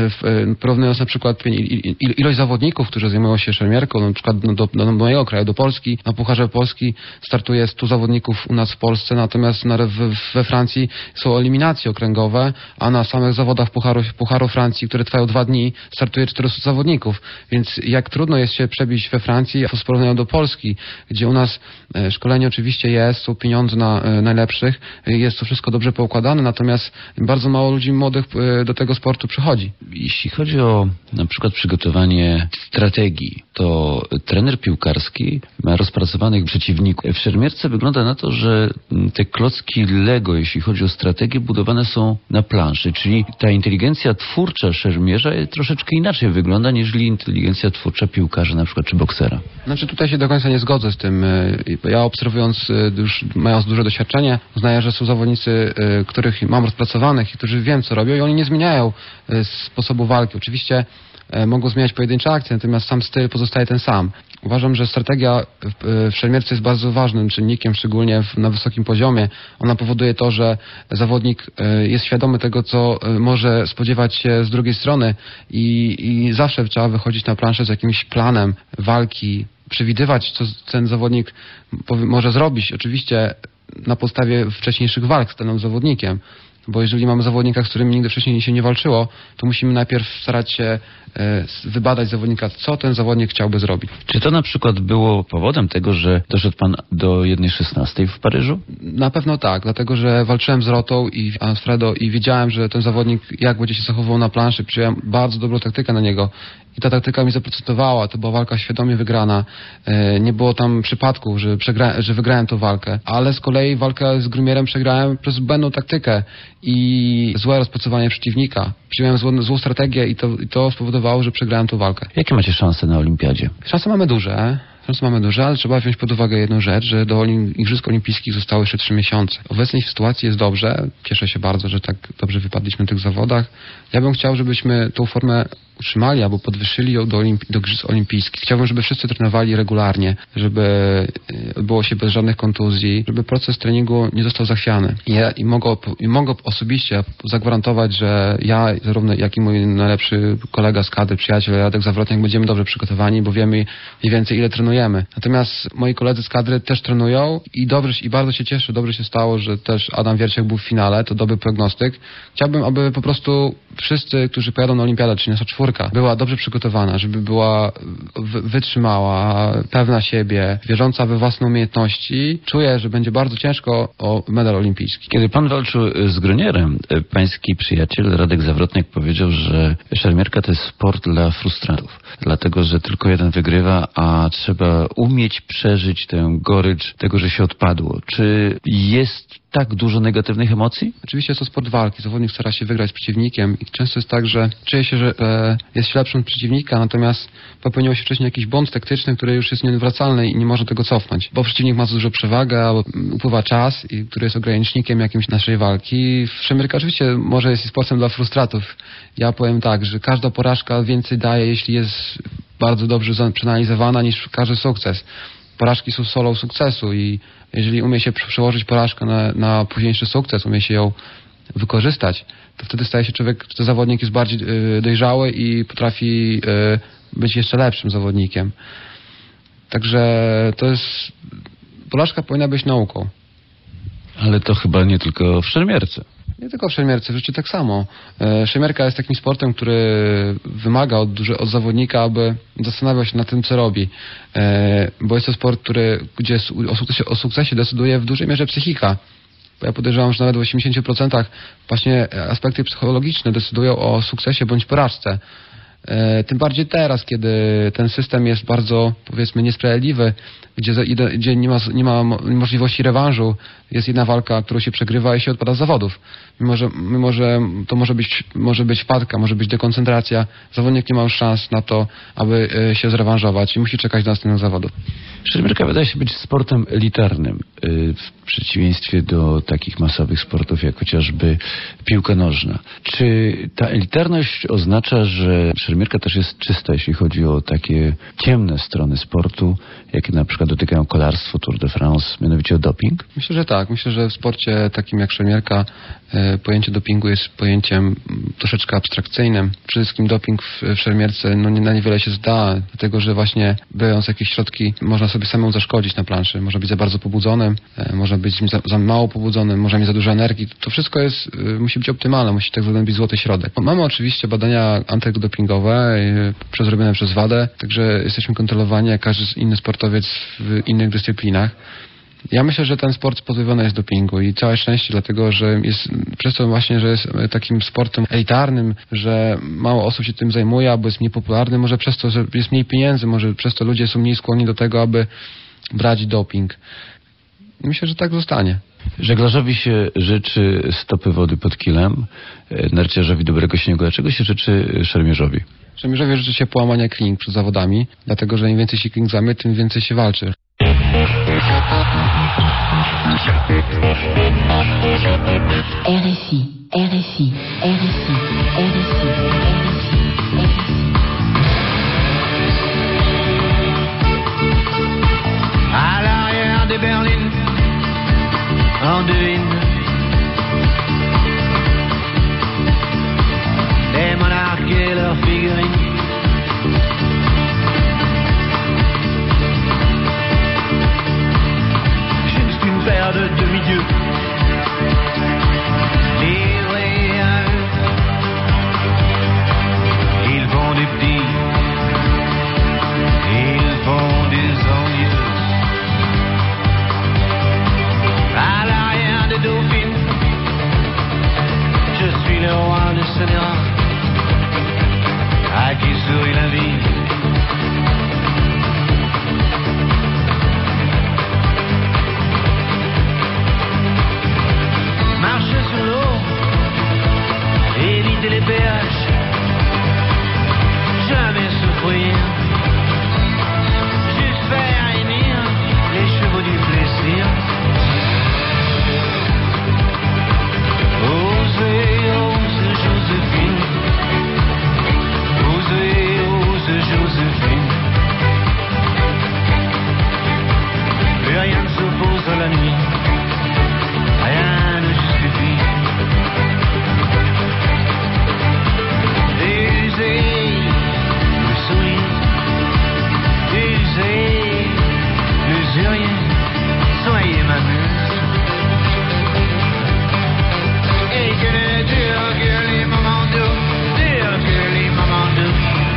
W, porównując na przykład ilość zawodników, którzy zajmują się szermierką, na przykład do, do, do mojego kraju, do Polski, na Pucharze Polski startuje stu zawodników u nas w Polsce, natomiast na, w, we Francji są eliminacje okręgowe, a na samych zawodach Pucharu, Pucharu Francji, które trwają dwa dni, startuje czterystu zawodników. Więc jak trudno jest się przebić we Francji, a w porównaniu do Polski, gdzie u nas e, szkolenie oczywiście jest, są pieniądze na e, najlepszych, e, jest to wszystko dobrze poukładane, natomiast bardzo mało ludzi młodych e, do tego sportu przychodzi. Jeśli chodzi o na przykład przygotowanie strategii, to trener piłkarski ma rozpracowanych przeciwników. W szermierce wygląda na to, że te klocki Lego, jeśli chodzi o strategię, budowane są na planszy, czyli ta inteligencja twórcza szermierza troszeczkę inaczej wygląda niż inteligencja twórcza piłkarza na na przykład, czy boksera? Znaczy tutaj się do końca nie zgodzę z tym. Ja obserwując, już mając duże doświadczenie, uznaję, że są zawodnicy, których mam rozpracowanych i którzy wiem, co robią i oni nie zmieniają sposobu walki. Oczywiście mogą zmieniać pojedyncze akcje, natomiast sam styl pozostaje ten sam. Uważam, że strategia w szermierce jest bardzo ważnym czynnikiem, szczególnie na wysokim poziomie. Ona powoduje to, że zawodnik jest świadomy tego, co może spodziewać się z drugiej strony i, i zawsze trzeba wychodzić na planszę z jakimś planem walki, przewidywać, co ten zawodnik może zrobić. Oczywiście na podstawie wcześniejszych walk z danym zawodnikiem. Bo jeżeli mamy zawodnika, z którym nigdy wcześniej się nie walczyło, to musimy najpierw starać się wybadać zawodnika, co ten zawodnik chciałby zrobić. Czy to na przykład było powodem tego, że doszedł pan do jednej szesnastej w Paryżu? Na pewno tak, dlatego że walczyłem z Rotą i Alfredo i wiedziałem, że ten zawodnik jak będzie się zachowywał na planszy. Przyjąłem bardzo dobrą taktykę na niego. I ta taktyka mi zaprocentowała, to była walka świadomie wygrana. Nie było tam przypadku, że, przegra- że wygrałem tę walkę. Ale z kolei walkę z Grumierem przegrałem przez błędną taktykę i złe rozpracowanie przeciwnika. Przyjąłem złą, złą strategię i to, i to spowodowało, że przegrałem tę walkę. Jakie macie szanse na olimpiadzie? Szanse mamy duże. Szanse mamy duże, ale trzeba wziąć pod uwagę jedną rzecz, że do Igrzysk Olimpijskich zostały jeszcze trzy miesiące. Obecnie w sytuacji jest dobrze. Cieszę się bardzo, że tak dobrze wypadliśmy w tych zawodach. Ja bym chciał, żebyśmy tą formę utrzymali albo podwyższyli ją do, olimpi- do Igrzysk Olimpijskich. Chciałbym, żeby wszyscy trenowali regularnie, żeby odbyło się bez żadnych kontuzji, żeby proces treningu nie został zachwiany. I, ja, i, mogę, i mogę osobiście zagwarantować, że ja, zarówno jak i mój najlepszy kolega z kadry, przyjaciel Radek Zawrotniak, będziemy dobrze przygotowani, bo wiemy mniej więcej ile trenujemy. Natomiast moi koledzy z kadry też trenują i dobrze, i bardzo się cieszę, dobrze się stało, że też Adam Wierciak był w finale, to dobry prognostyk. Chciałbym, aby po prostu wszyscy, którzy pojadą na olimpiadę, czyli nasza czwórka, była dobrze przygotowana, żeby była wytrzymała, pewna siebie, wierząca we własne umiejętności. Czuję, że będzie bardzo ciężko o medal olimpijski. Kiedy pan walczył z Grunierem, pański przyjaciel Radek Zawrotniak powiedział, że szermierka to jest sport dla frustrantów. Dlatego, że tylko jeden wygrywa, a trzeba umieć przeżyć tę gorycz tego, że się odpadło. Czy jest tak dużo negatywnych emocji? Oczywiście jest to sport walki. Zawodnik stara się wygrać z przeciwnikiem i często jest tak, że czuje się, że e, jest się lepszym od przeciwnika, natomiast popełnił się wcześniej jakiś błąd taktyczny, który już jest nieodwracalny i nie może tego cofnąć. Bo przeciwnik ma za dużo przewagę, albo upływa czas, i, który jest ogranicznikiem jakimś naszej walki. Szermierka oczywiście może jest sportem dla frustratów. Ja powiem tak, że każda porażka więcej daje, jeśli jest bardzo dobrze przeanalizowana, niż każdy sukces. Porażki są solą sukcesu i jeżeli umie się przełożyć porażkę na, na późniejszy sukces, umie się ją wykorzystać, to wtedy staje się człowiek, to zawodnik jest bardziej y, dojrzały i potrafi y, być jeszcze lepszym zawodnikiem. Także to jest... Porażka powinna być nauką. Ale to chyba nie tylko w szermierce. Nie tylko w szermierce, w życiu tak samo. Szermierka jest takim sportem, który wymaga od, od zawodnika, aby zastanawiał się nad tym, co robi. Bo jest to sport, który, gdzie o sukcesie, o sukcesie decyduje w dużej mierze psychika. Ja podejrzewam, że nawet w osiemdziesięciu procentach właśnie aspekty psychologiczne decydują o sukcesie bądź porażce. Tym bardziej teraz, kiedy ten system jest bardzo, powiedzmy, niesprawiedliwy, gdzie, gdzie nie ma, nie ma możliwości rewanżu, jest jedna walka, którą się przegrywa i się odpada z zawodów. Mimo że, mimo, że to może być, może być wpadka, może być dekoncentracja, zawodnik nie ma już szans na to, aby się zrewanżować i musi czekać do następnych zawodów. Szermierka wydaje się być sportem elitarnym, w przeciwieństwie do takich masowych sportów, jak chociażby piłka nożna. Czy ta elitarność oznacza, że szermierka też jest czysta, jeśli chodzi o takie ciemne strony sportu, jakie na przykład dotykają kolarstwo, Tour de France, mianowicie o doping? Myślę, że tak. Myślę, że w sporcie takim jak szermierka pojęcie dopingu jest pojęciem troszeczkę abstrakcyjnym. Przede wszystkim doping w, w szermierce no, nie, na niewiele się zda, dlatego że właśnie biorąc jakieś środki można sobie samemu zaszkodzić na planszy. Może być za bardzo pobudzonym, może być za, za mało pobudzonym, może mieć za dużo energii. To wszystko jest, musi być optymalne, musi tak zwany być złoty środek. Mamy oczywiście badania antydopingowe zrobione przez WADA, także jesteśmy kontrolowani jak każdy inny sportowiec w innych dyscyplinach. Ja myślę, że ten sport pozbawiony jest dopingu i całe szczęście, dlatego że jest przez to właśnie, że jest takim sportem elitarnym, że mało osób się tym zajmuje, albo jest mniej popularny, może przez to, że jest mniej pieniędzy, może przez to ludzie są mniej skłonni do tego, aby brać doping. Myślę, że tak zostanie. Żeglarzowi się życzy stopy wody pod kilem, narciarzowi dobrego śniegu. A czego się życzy szermierzowi? Szermierzowi życzy się połamania kling przed zawodami, dlatego że im więcej się kling złamie, tym więcej się walczy. R F I, R F I, R F I, R F I, R F I, R F I. À l'arrière des berlines, on devine les monarques et leurs figurines. Juste une paire de demi-dieux livrés à eux. Ils font des petits, ils font des envieux. À l'arrière des dauphines, je suis le roi de Sénéra, à qui sourit la vie. Marcher sur l'eau, éviter les péages, jamais souffrir, juste faire émir les chevaux du plaisir. Osez, ose Joséphine, osez, ose Joséphine. Plus rien ne s'oppose à la nuit, rien ne justifie. Usez le sourire, usez l'usurier, soyez ma muse. Et que les durs, que les moments doux, durs que les moments doux.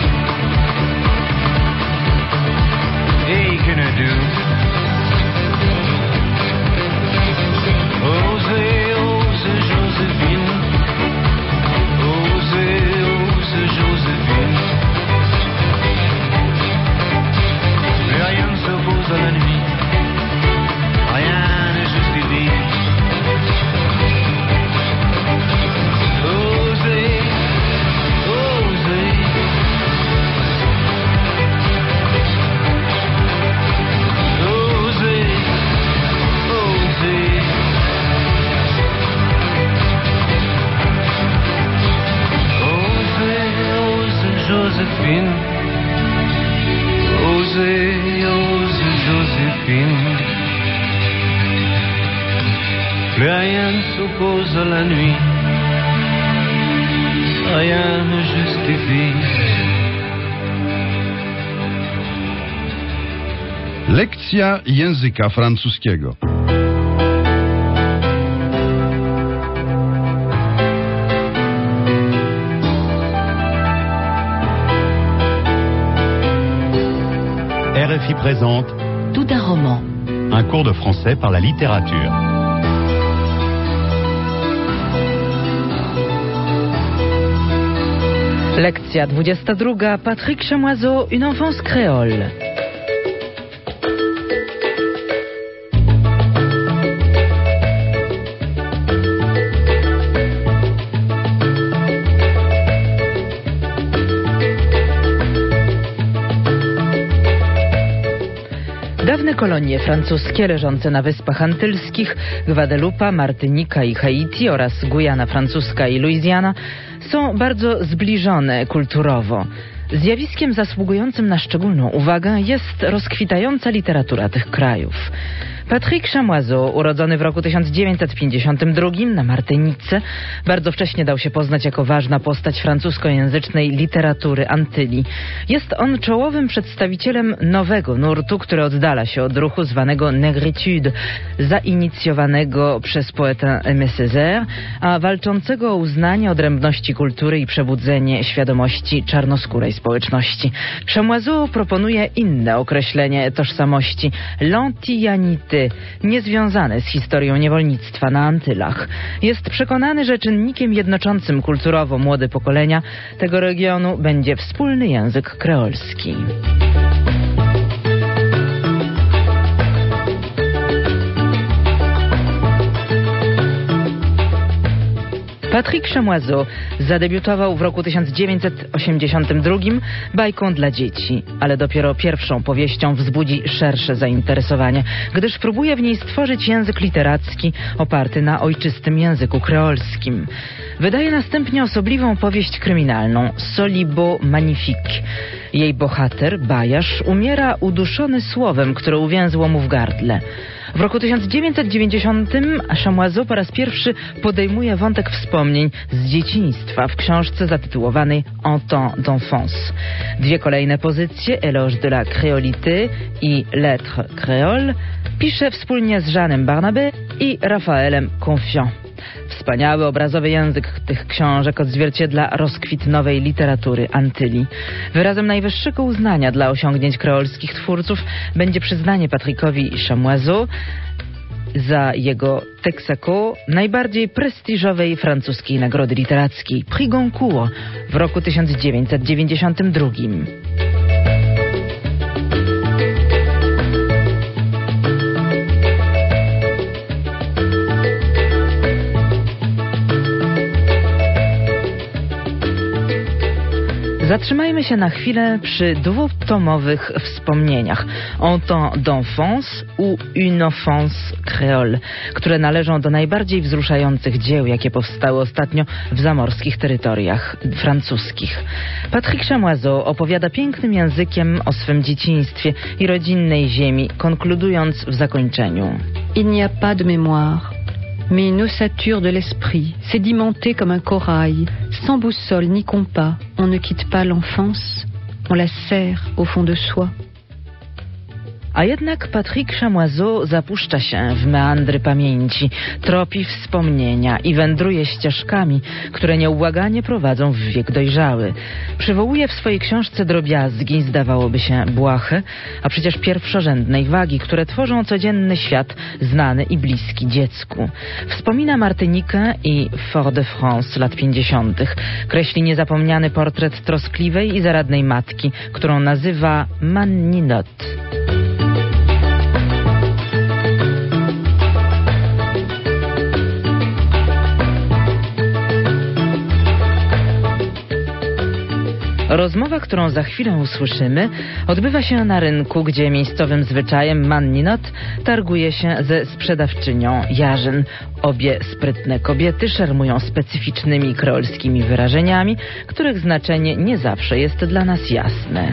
Et que les doux. Osez, ose Joséphine, osez, ose Joséphine. Plus rien ne s'oppose à la nuit, rien ne justifie. Osez, osez. Osez, osez. Joséphine, osez, ose Joséphine. Plus rien ne s'oppose à la nuit, rien ne justifie. Lekcja języka francuskiego. R F I présente Tout un roman. Un cours de français par la littérature. Lekcja dwudziesta druga. Patrick Chamoiseau, Une enfance créole. Dawne kolonie francuskie leżące na Wyspach Antylskich, Gwadelupa, Martynika i Haiti oraz Gujana Francuska i Luizjana są bardzo zbliżone kulturowo. Zjawiskiem zasługującym na szczególną uwagę jest rozkwitająca literatura tych krajów. Patrick Chamoiseau, urodzony w roku tysiąc dziewięćset pięćdziesiątym drugim na Martynice, bardzo wcześnie dał się poznać jako ważna postać francuskojęzycznej literatury Antyli. Jest on czołowym przedstawicielem nowego nurtu, który oddala się od ruchu zwanego négritude, zainicjowanego przez poetę Aimé Césaire, a walczącego o uznanie odrębności kultury i przebudzenie świadomości czarnoskórej społeczności. Chamoiseau proponuje inne określenie tożsamości, l'antillanité, niezwiązane z historią niewolnictwa na Antylach. Jest przekonany, że czynnikiem jednoczącym kulturowo młode pokolenia tego regionu będzie wspólny język kreolski. Patrick Chamoiseau zadebiutował w roku tysiąc dziewięćset osiemdziesiątym drugim bajką dla dzieci, ale dopiero pierwszą powieścią wzbudzi szersze zainteresowanie, gdyż próbuje w niej stworzyć język literacki oparty na ojczystym języku kreolskim. Wydaje następnie osobliwą powieść kryminalną Solibo Magnifique. Jej bohater, Bajasz, umiera uduszony słowem, które uwięzło mu w gardle. W roku tysiąc dziewięćset dziewięćdziesiątym Chamoiseau po raz pierwszy podejmuje wątek wspomnień z dzieciństwa w książce zatytułowanej En temps d'enfance. Dwie kolejne pozycje, Éloge de la créolité i Lettres créoles, pisze wspólnie z Jeanem Barnabé i Raphaelem Confiant. Wspaniały obrazowy język tych książek odzwierciedla rozkwit nowej literatury Antylii. Wyrazem najwyższego uznania dla osiągnięć kreolskich twórców będzie przyznanie Patrickowi Chamoiseau za jego Texaco najbardziej prestiżowej francuskiej nagrody literackiej Prix Goncourt w roku tysiąc dziewięćset dziewięćdziesiątym drugim. Zatrzymajmy się na chwilę przy dwutomowych wspomnieniach En temps d'enfance ou Une enfance créole, które należą do najbardziej wzruszających dzieł, jakie powstały ostatnio w zamorskich terytoriach francuskich. Patrick Chamoiseau opowiada pięknym językiem o swym dzieciństwie i rodzinnej ziemi, konkludując w zakończeniu. Il n'y a pas de mémoire, mais une ossature de l'esprit, sédimentée comme un corail, sans boussole ni compas. On ne quitte pas l'enfance, on la serre au fond de soi. A jednak Patrick Chamoiseau zapuszcza się w meandry pamięci, tropi wspomnienia i wędruje ścieżkami, które nieubłaganie prowadzą w wiek dojrzały. Przywołuje w swojej książce drobiazgi, zdawałoby się błahe, a przecież pierwszorzędnej wagi, które tworzą codzienny świat znany i bliski dziecku. Wspomina Martynikę i Fort-de-France lat pięćdziesiątych. Kreśli niezapomniany portret troskliwej i zaradnej matki, którą nazywa Manninot. Rozmowa, którą za chwilę usłyszymy, odbywa się na rynku, gdzie miejscowym zwyczajem Manninot targuje się ze sprzedawczynią Jarzyn. Obie sprytne kobiety szermują specyficznymi kreolskimi wyrażeniami, których znaczenie nie zawsze jest dla nas jasne.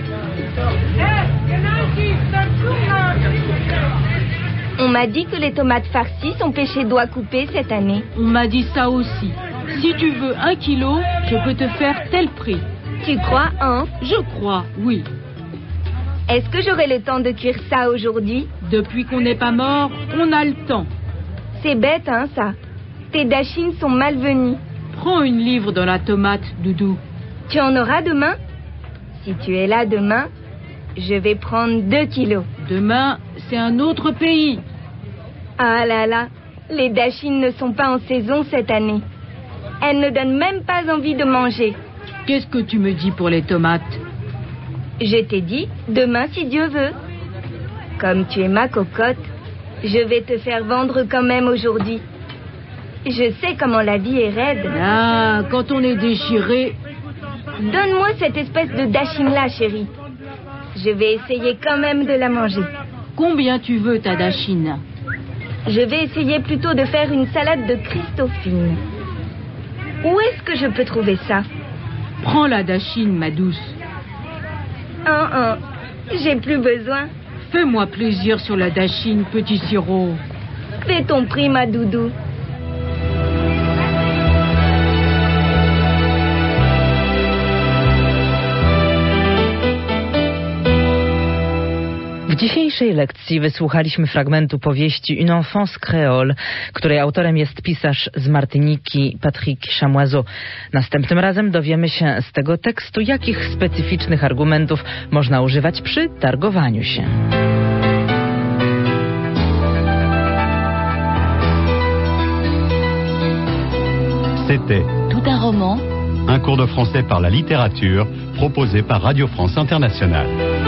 On m'a dit que les tomates farcies sont pêchées doigts coupés cette année. On m'a dit ça aussi. Si tu veux un kilo, je peux te faire tel prix. Tu crois, hein? Je crois, oui. Est-ce que j'aurai le temps de cuire ça aujourd'hui? Depuis qu'on n'est pas mort, on a le temps. C'est bête, hein, ça. Tes dachines sont malvenies. Prends une livre dans la tomate, Doudou. Tu en auras demain? Si tu es là demain, je vais prendre deux kilos. Demain, c'est un autre pays. Ah là là, les dachines ne sont pas en saison cette année. Elles ne donnent même pas envie de manger. Qu'est-ce que tu me dis pour les tomates? Je t'ai dit, demain si Dieu veut. Comme tu es ma cocotte, je vais te faire vendre quand même aujourd'hui. Je sais comment la vie est raide. Ah, quand on est déchiré... Donne-moi cette espèce de dachine-là, chérie. Je vais essayer quand même de la manger. Combien tu veux ta dachine? Je vais essayer plutôt de faire une salade de Christophine. Où est-ce que je peux trouver ça? Prends la dachine, ma douce. Oh, oh, j'ai plus besoin. Fais-moi plaisir sur la dachine, petit sirop. Fais ton prix, ma doudou. W dzisiejszej lekcji wysłuchaliśmy fragmentu powieści Une enfance créole, której autorem jest pisarz z Martyniki Patrick Chamoiseau. Następnym razem dowiemy się z tego tekstu, jakich specyficznych argumentów można używać przy targowaniu się. C'était Tout un roman, un cours de français par la littérature proposé par Radio France Internationale.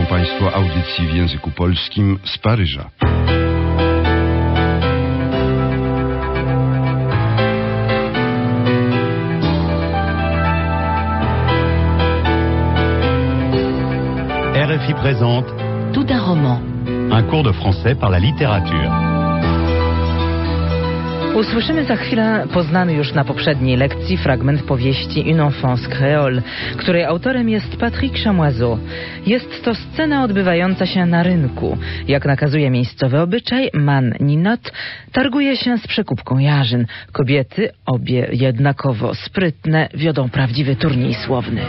Państwa audycji w języku polskim z Paryża. R F I présente Tout un roman. Un cours de français par la littérature. Usłyszymy za chwilę poznany już na poprzedniej lekcji fragment powieści Une enfance créole, której autorem jest Patrick Chamoiseau. Jest to scena odbywająca się na rynku. Jak nakazuje miejscowy obyczaj, Man Ninot targuje się z przekupką jarzyn. Kobiety, obie jednakowo sprytne, wiodą prawdziwy turniej słowny.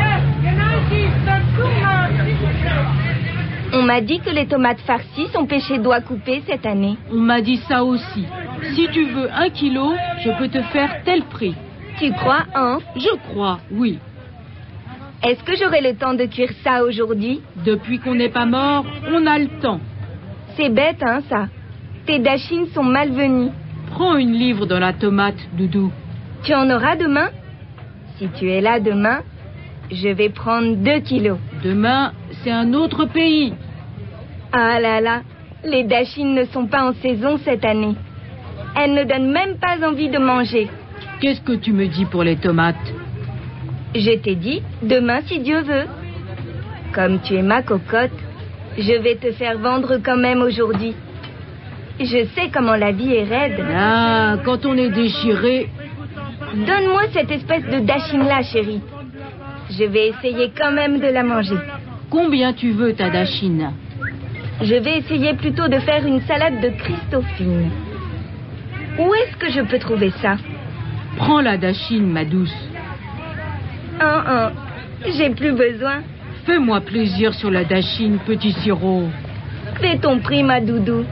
On m'a dit que les tomates farcies sont pêchées doigts coupés cette année. On m'a dit ça aussi. Si tu veux un kilo, je peux te faire tel prix. Tu crois, hein? Je crois, oui. Est-ce que j'aurai le temps de cuire ça aujourd'hui? Depuis qu'on n'est pas mort, on a le temps. C'est bête, hein, ça. Tes dachines sont malvenues. Prends une livre dans la tomate, Doudou. Tu en auras demain? Si tu es là demain, je vais prendre deux kilos. Demain, c'est un autre pays. Ah là là, les dachines ne sont pas en saison cette année. Elles ne donnent même pas envie de manger. Qu'est-ce que tu me dis pour les tomates? Je t'ai dit, demain si Dieu veut. Comme tu es ma cocotte, je vais te faire vendre quand même aujourd'hui. Je sais comment la vie est raide. Ah, quand on est déchiré... Donne-moi cette espèce de dachine-là, chérie. Je vais essayer quand même de la manger. Combien tu veux ta dachine? Je vais essayer plutôt de faire une salade de Christophine. Où est-ce que je peux trouver ça? Prends la dachine, ma douce. Oh, oh, j'ai plus besoin. Fais-moi plaisir sur la dachine, petit sirop. Fais ton prix, ma doudou.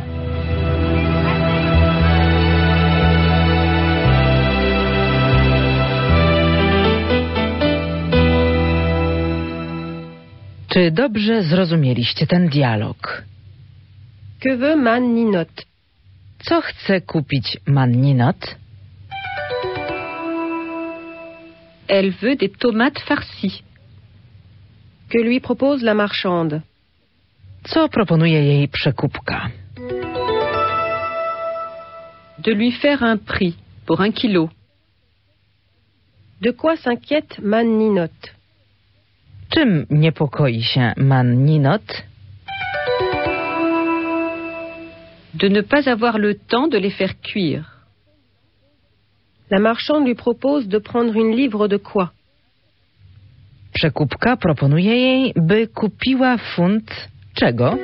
Czy dobrze zrozumieliście ten dialog? Que veut Man Ninot? Co chce kupić Man Ninot? Elle veut des tomates farcies. Que lui propose la marchande? Co proponuje jej przekupka? De lui faire un prix pour un kilo. De quoi s'inquiète Man Ninot? Czym niepokoi się Man Ninot? De ne pas avoir le temps de les faire cuire. La marchande lui propose de prendre une livre de quoi? Przekupka proponuje jej, by kupiła funt czego?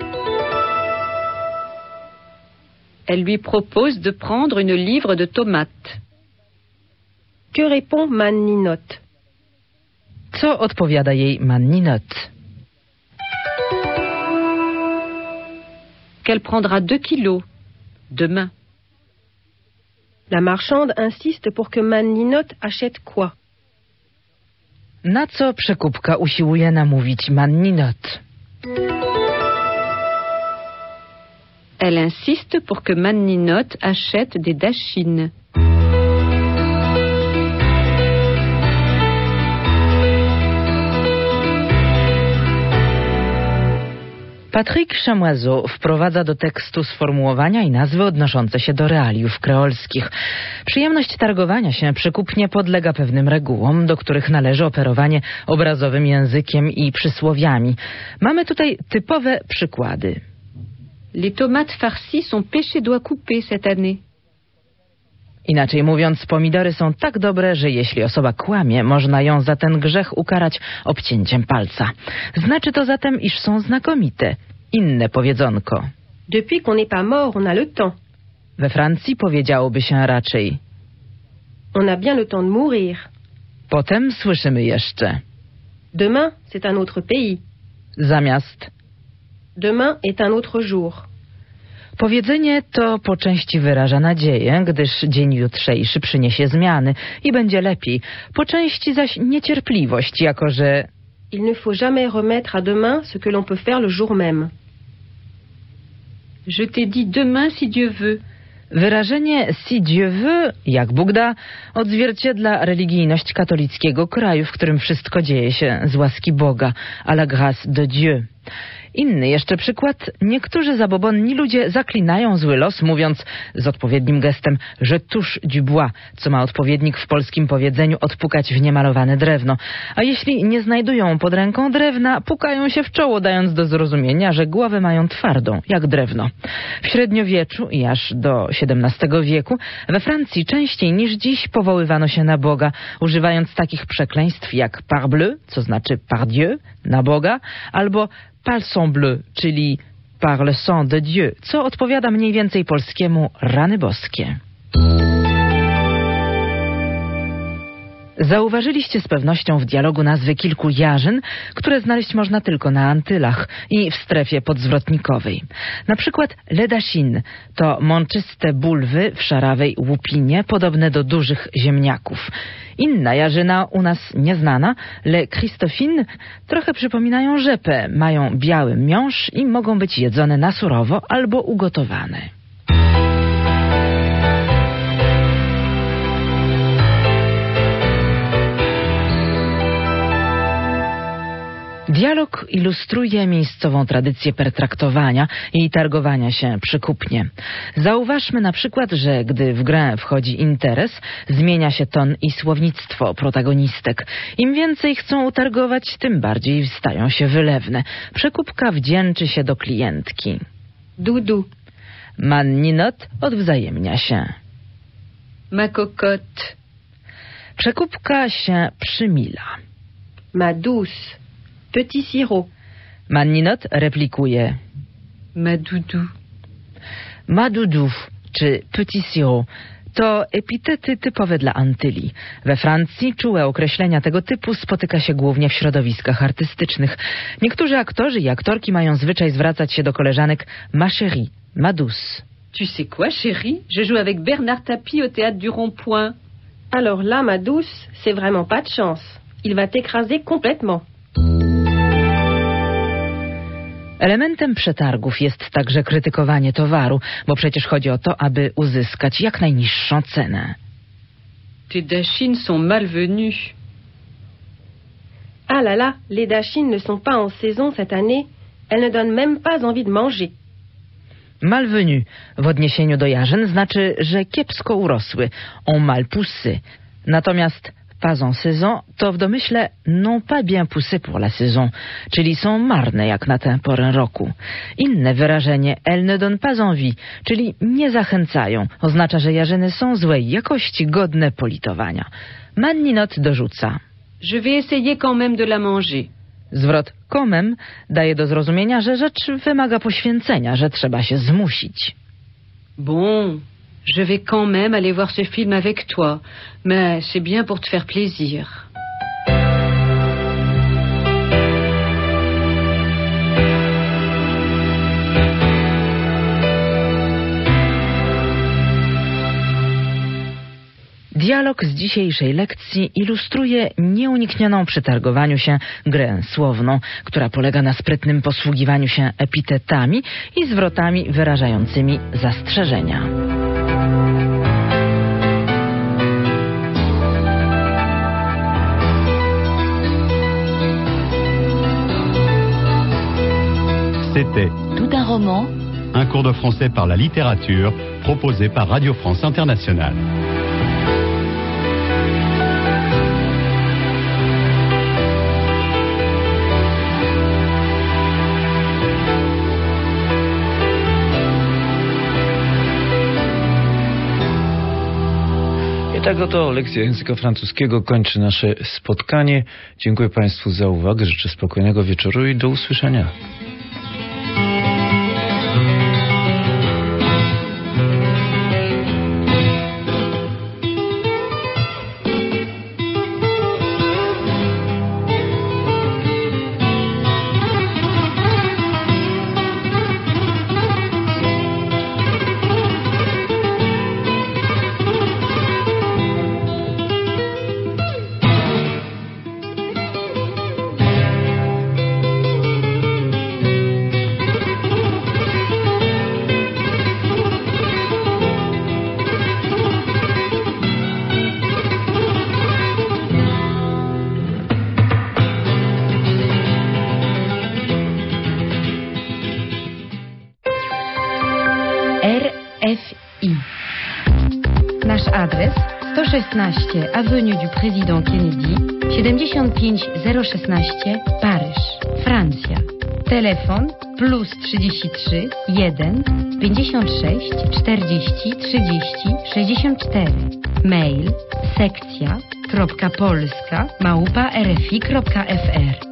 Elle lui propose de prendre une livre de tomates. Que répond Man Ninot? Co odpowiada jej Man Ninot? Qu'elle prendra deux kilos demain. La marchande insiste pour que Man Ninot achète quoi? Na co przekupka usiłuje namówić Man Ninot? Elle insiste pour que Man Ninot achète des dachines. Patrick Chamoiseau wprowadza do tekstu sformułowania i nazwy odnoszące się do realiów kreolskich. Przyjemność targowania się przekupnie podlega pewnym regułom, do których należy operowanie obrazowym językiem i przysłowiami. Mamy tutaj typowe przykłady. Les tomates farcies sont pêchées doigts coupés cette année. Inaczej mówiąc, pomidory są tak dobre, że jeśli osoba kłamie, można ją za ten grzech ukarać obcięciem palca. Znaczy to zatem, iż są znakomite. Inne powiedzonko. Depuis qu'on n'est pas mort, on a le temps. We Francji powiedziałoby się raczej: On a bien le temps de mourir. Potem słyszymy jeszcze: Demain, c'est un autre pays. Zamiast: Demain est un autre jour. Powiedzenie to po części wyraża nadzieję, gdyż dzień jutrzejszy przyniesie zmiany i będzie lepiej. Po części zaś niecierpliwość, jako że Il ne faut jamais remettre à demain ce que l'on peut faire le jour même. Je t'ai dit demain si Dieu veut. Wyrażenie si Dieu veut, jak Bóg da, odzwierciedla religijność katolickiego kraju, w którym wszystko dzieje się z łaski Boga, à la grâce de Dieu. Inny jeszcze przykład. Niektórzy zabobonni ludzie zaklinają zły los, mówiąc z odpowiednim gestem, że touche du bois, co ma odpowiednik w polskim powiedzeniu odpukać w niemalowane drewno. A jeśli nie znajdują pod ręką drewna, pukają się w czoło, dając do zrozumienia, że głowę mają twardą, jak drewno. W średniowieczu i aż do siedemnastego wieku we Francji częściej niż dziś powoływano się na Boga, używając takich przekleństw jak parbleu, co znaczy par Dieu, na Boga, albo par sang bleu, czyli par le sang de Dieu, co odpowiada mniej więcej polskiemu rany boskie. Zauważyliście z pewnością w dialogu nazwy kilku jarzyn, które znaleźć można tylko na Antylach i w strefie podzwrotnikowej. Na przykład ledachine to mączyste bulwy w szarawej łupinie, podobne do dużych ziemniaków. Inna jarzyna, u nas nieznana, le Christophine, trochę przypominają rzepę, mają biały miąższ i mogą być jedzone na surowo albo ugotowane. Dialog ilustruje miejscową tradycję pertraktowania i targowania się przy kupnie. Zauważmy na przykład, że gdy w grę wchodzi interes, zmienia się ton i słownictwo protagonistek. Im więcej chcą utargować, tym bardziej stają się wylewne. Przekupka wdzięczy się do klientki. Doudou. Manninot odwzajemnia się. Ma cocotte. Przekupka się przymila. Ma douce. Petit sirop. Manninot replikuje. Ma doudou. Ma doudou, czy petit sirop, to epitety typowe dla Antyli. We Francji czułe określenia tego typu spotyka się głównie w środowiskach artystycznych. Niektórzy aktorzy i aktorki mają zwyczaj zwracać się do koleżanek ma chérie, ma douce. Tu sais quoi, chérie? Je joue avec Bernard Tapie au théâtre du Rond-Point. Alors là, ma douce, c'est vraiment pas de chance. Il va t'écraser complètement. Elementem przetargów jest także krytykowanie towaru, bo przecież chodzi o to, aby uzyskać jak najniższą cenę. Tes dachines sont malvenus. Ah là là, les dachines ne sont pas en saison cette année. Elles ne donnent même pas envie de manger. Malvenu w odniesieniu do jarzyn znaczy, że kiepsko urosły, ont mal poussé. Natomiast pas en saison to w domyśle non pas bien poussé pour la saison, czyli są marne jak na tę porę roku. Inne wyrażenie elles ne donnent pas envie, czyli nie zachęcają, oznacza, że jarzyny są złej jakości, godne politowania. Manninot dorzuca. Je vais essayer quand même de la manger. Zwrot quand même daje do zrozumienia, że rzecz wymaga poświęcenia, że trzeba się zmusić. Bon, je vais quand même aller voir ce film avec toi, mais c'est bien pour te faire plaisir. Dialog z dzisiejszej lekcji ilustruje nieuniknioną przy targowaniu się grę słowną, która polega na sprytnym posługiwaniu się epitetami i zwrotami wyrażającymi zastrzeżenia. C'était Tout un roman, un cours de français par la littérature proposé par Radio France Internationale. I tak oto lekcja języka francuskiego kończy nasze spotkanie. Dziękuję Państwu za uwagę, życzę spokojnego wieczoru i do usłyszenia. R F I. Nasz adres sto szesnaście Avenue du Président Kennedy, siedemdziesiąt pięć zero szesnaście, Paryż, Francja. Telefon plus trzydzieści trzy jeden pięćdziesiąt sześć czterdzieści trzydzieści sześćdziesiąt cztery. Mail sekcja kropka polska małpa rfi kropka f r.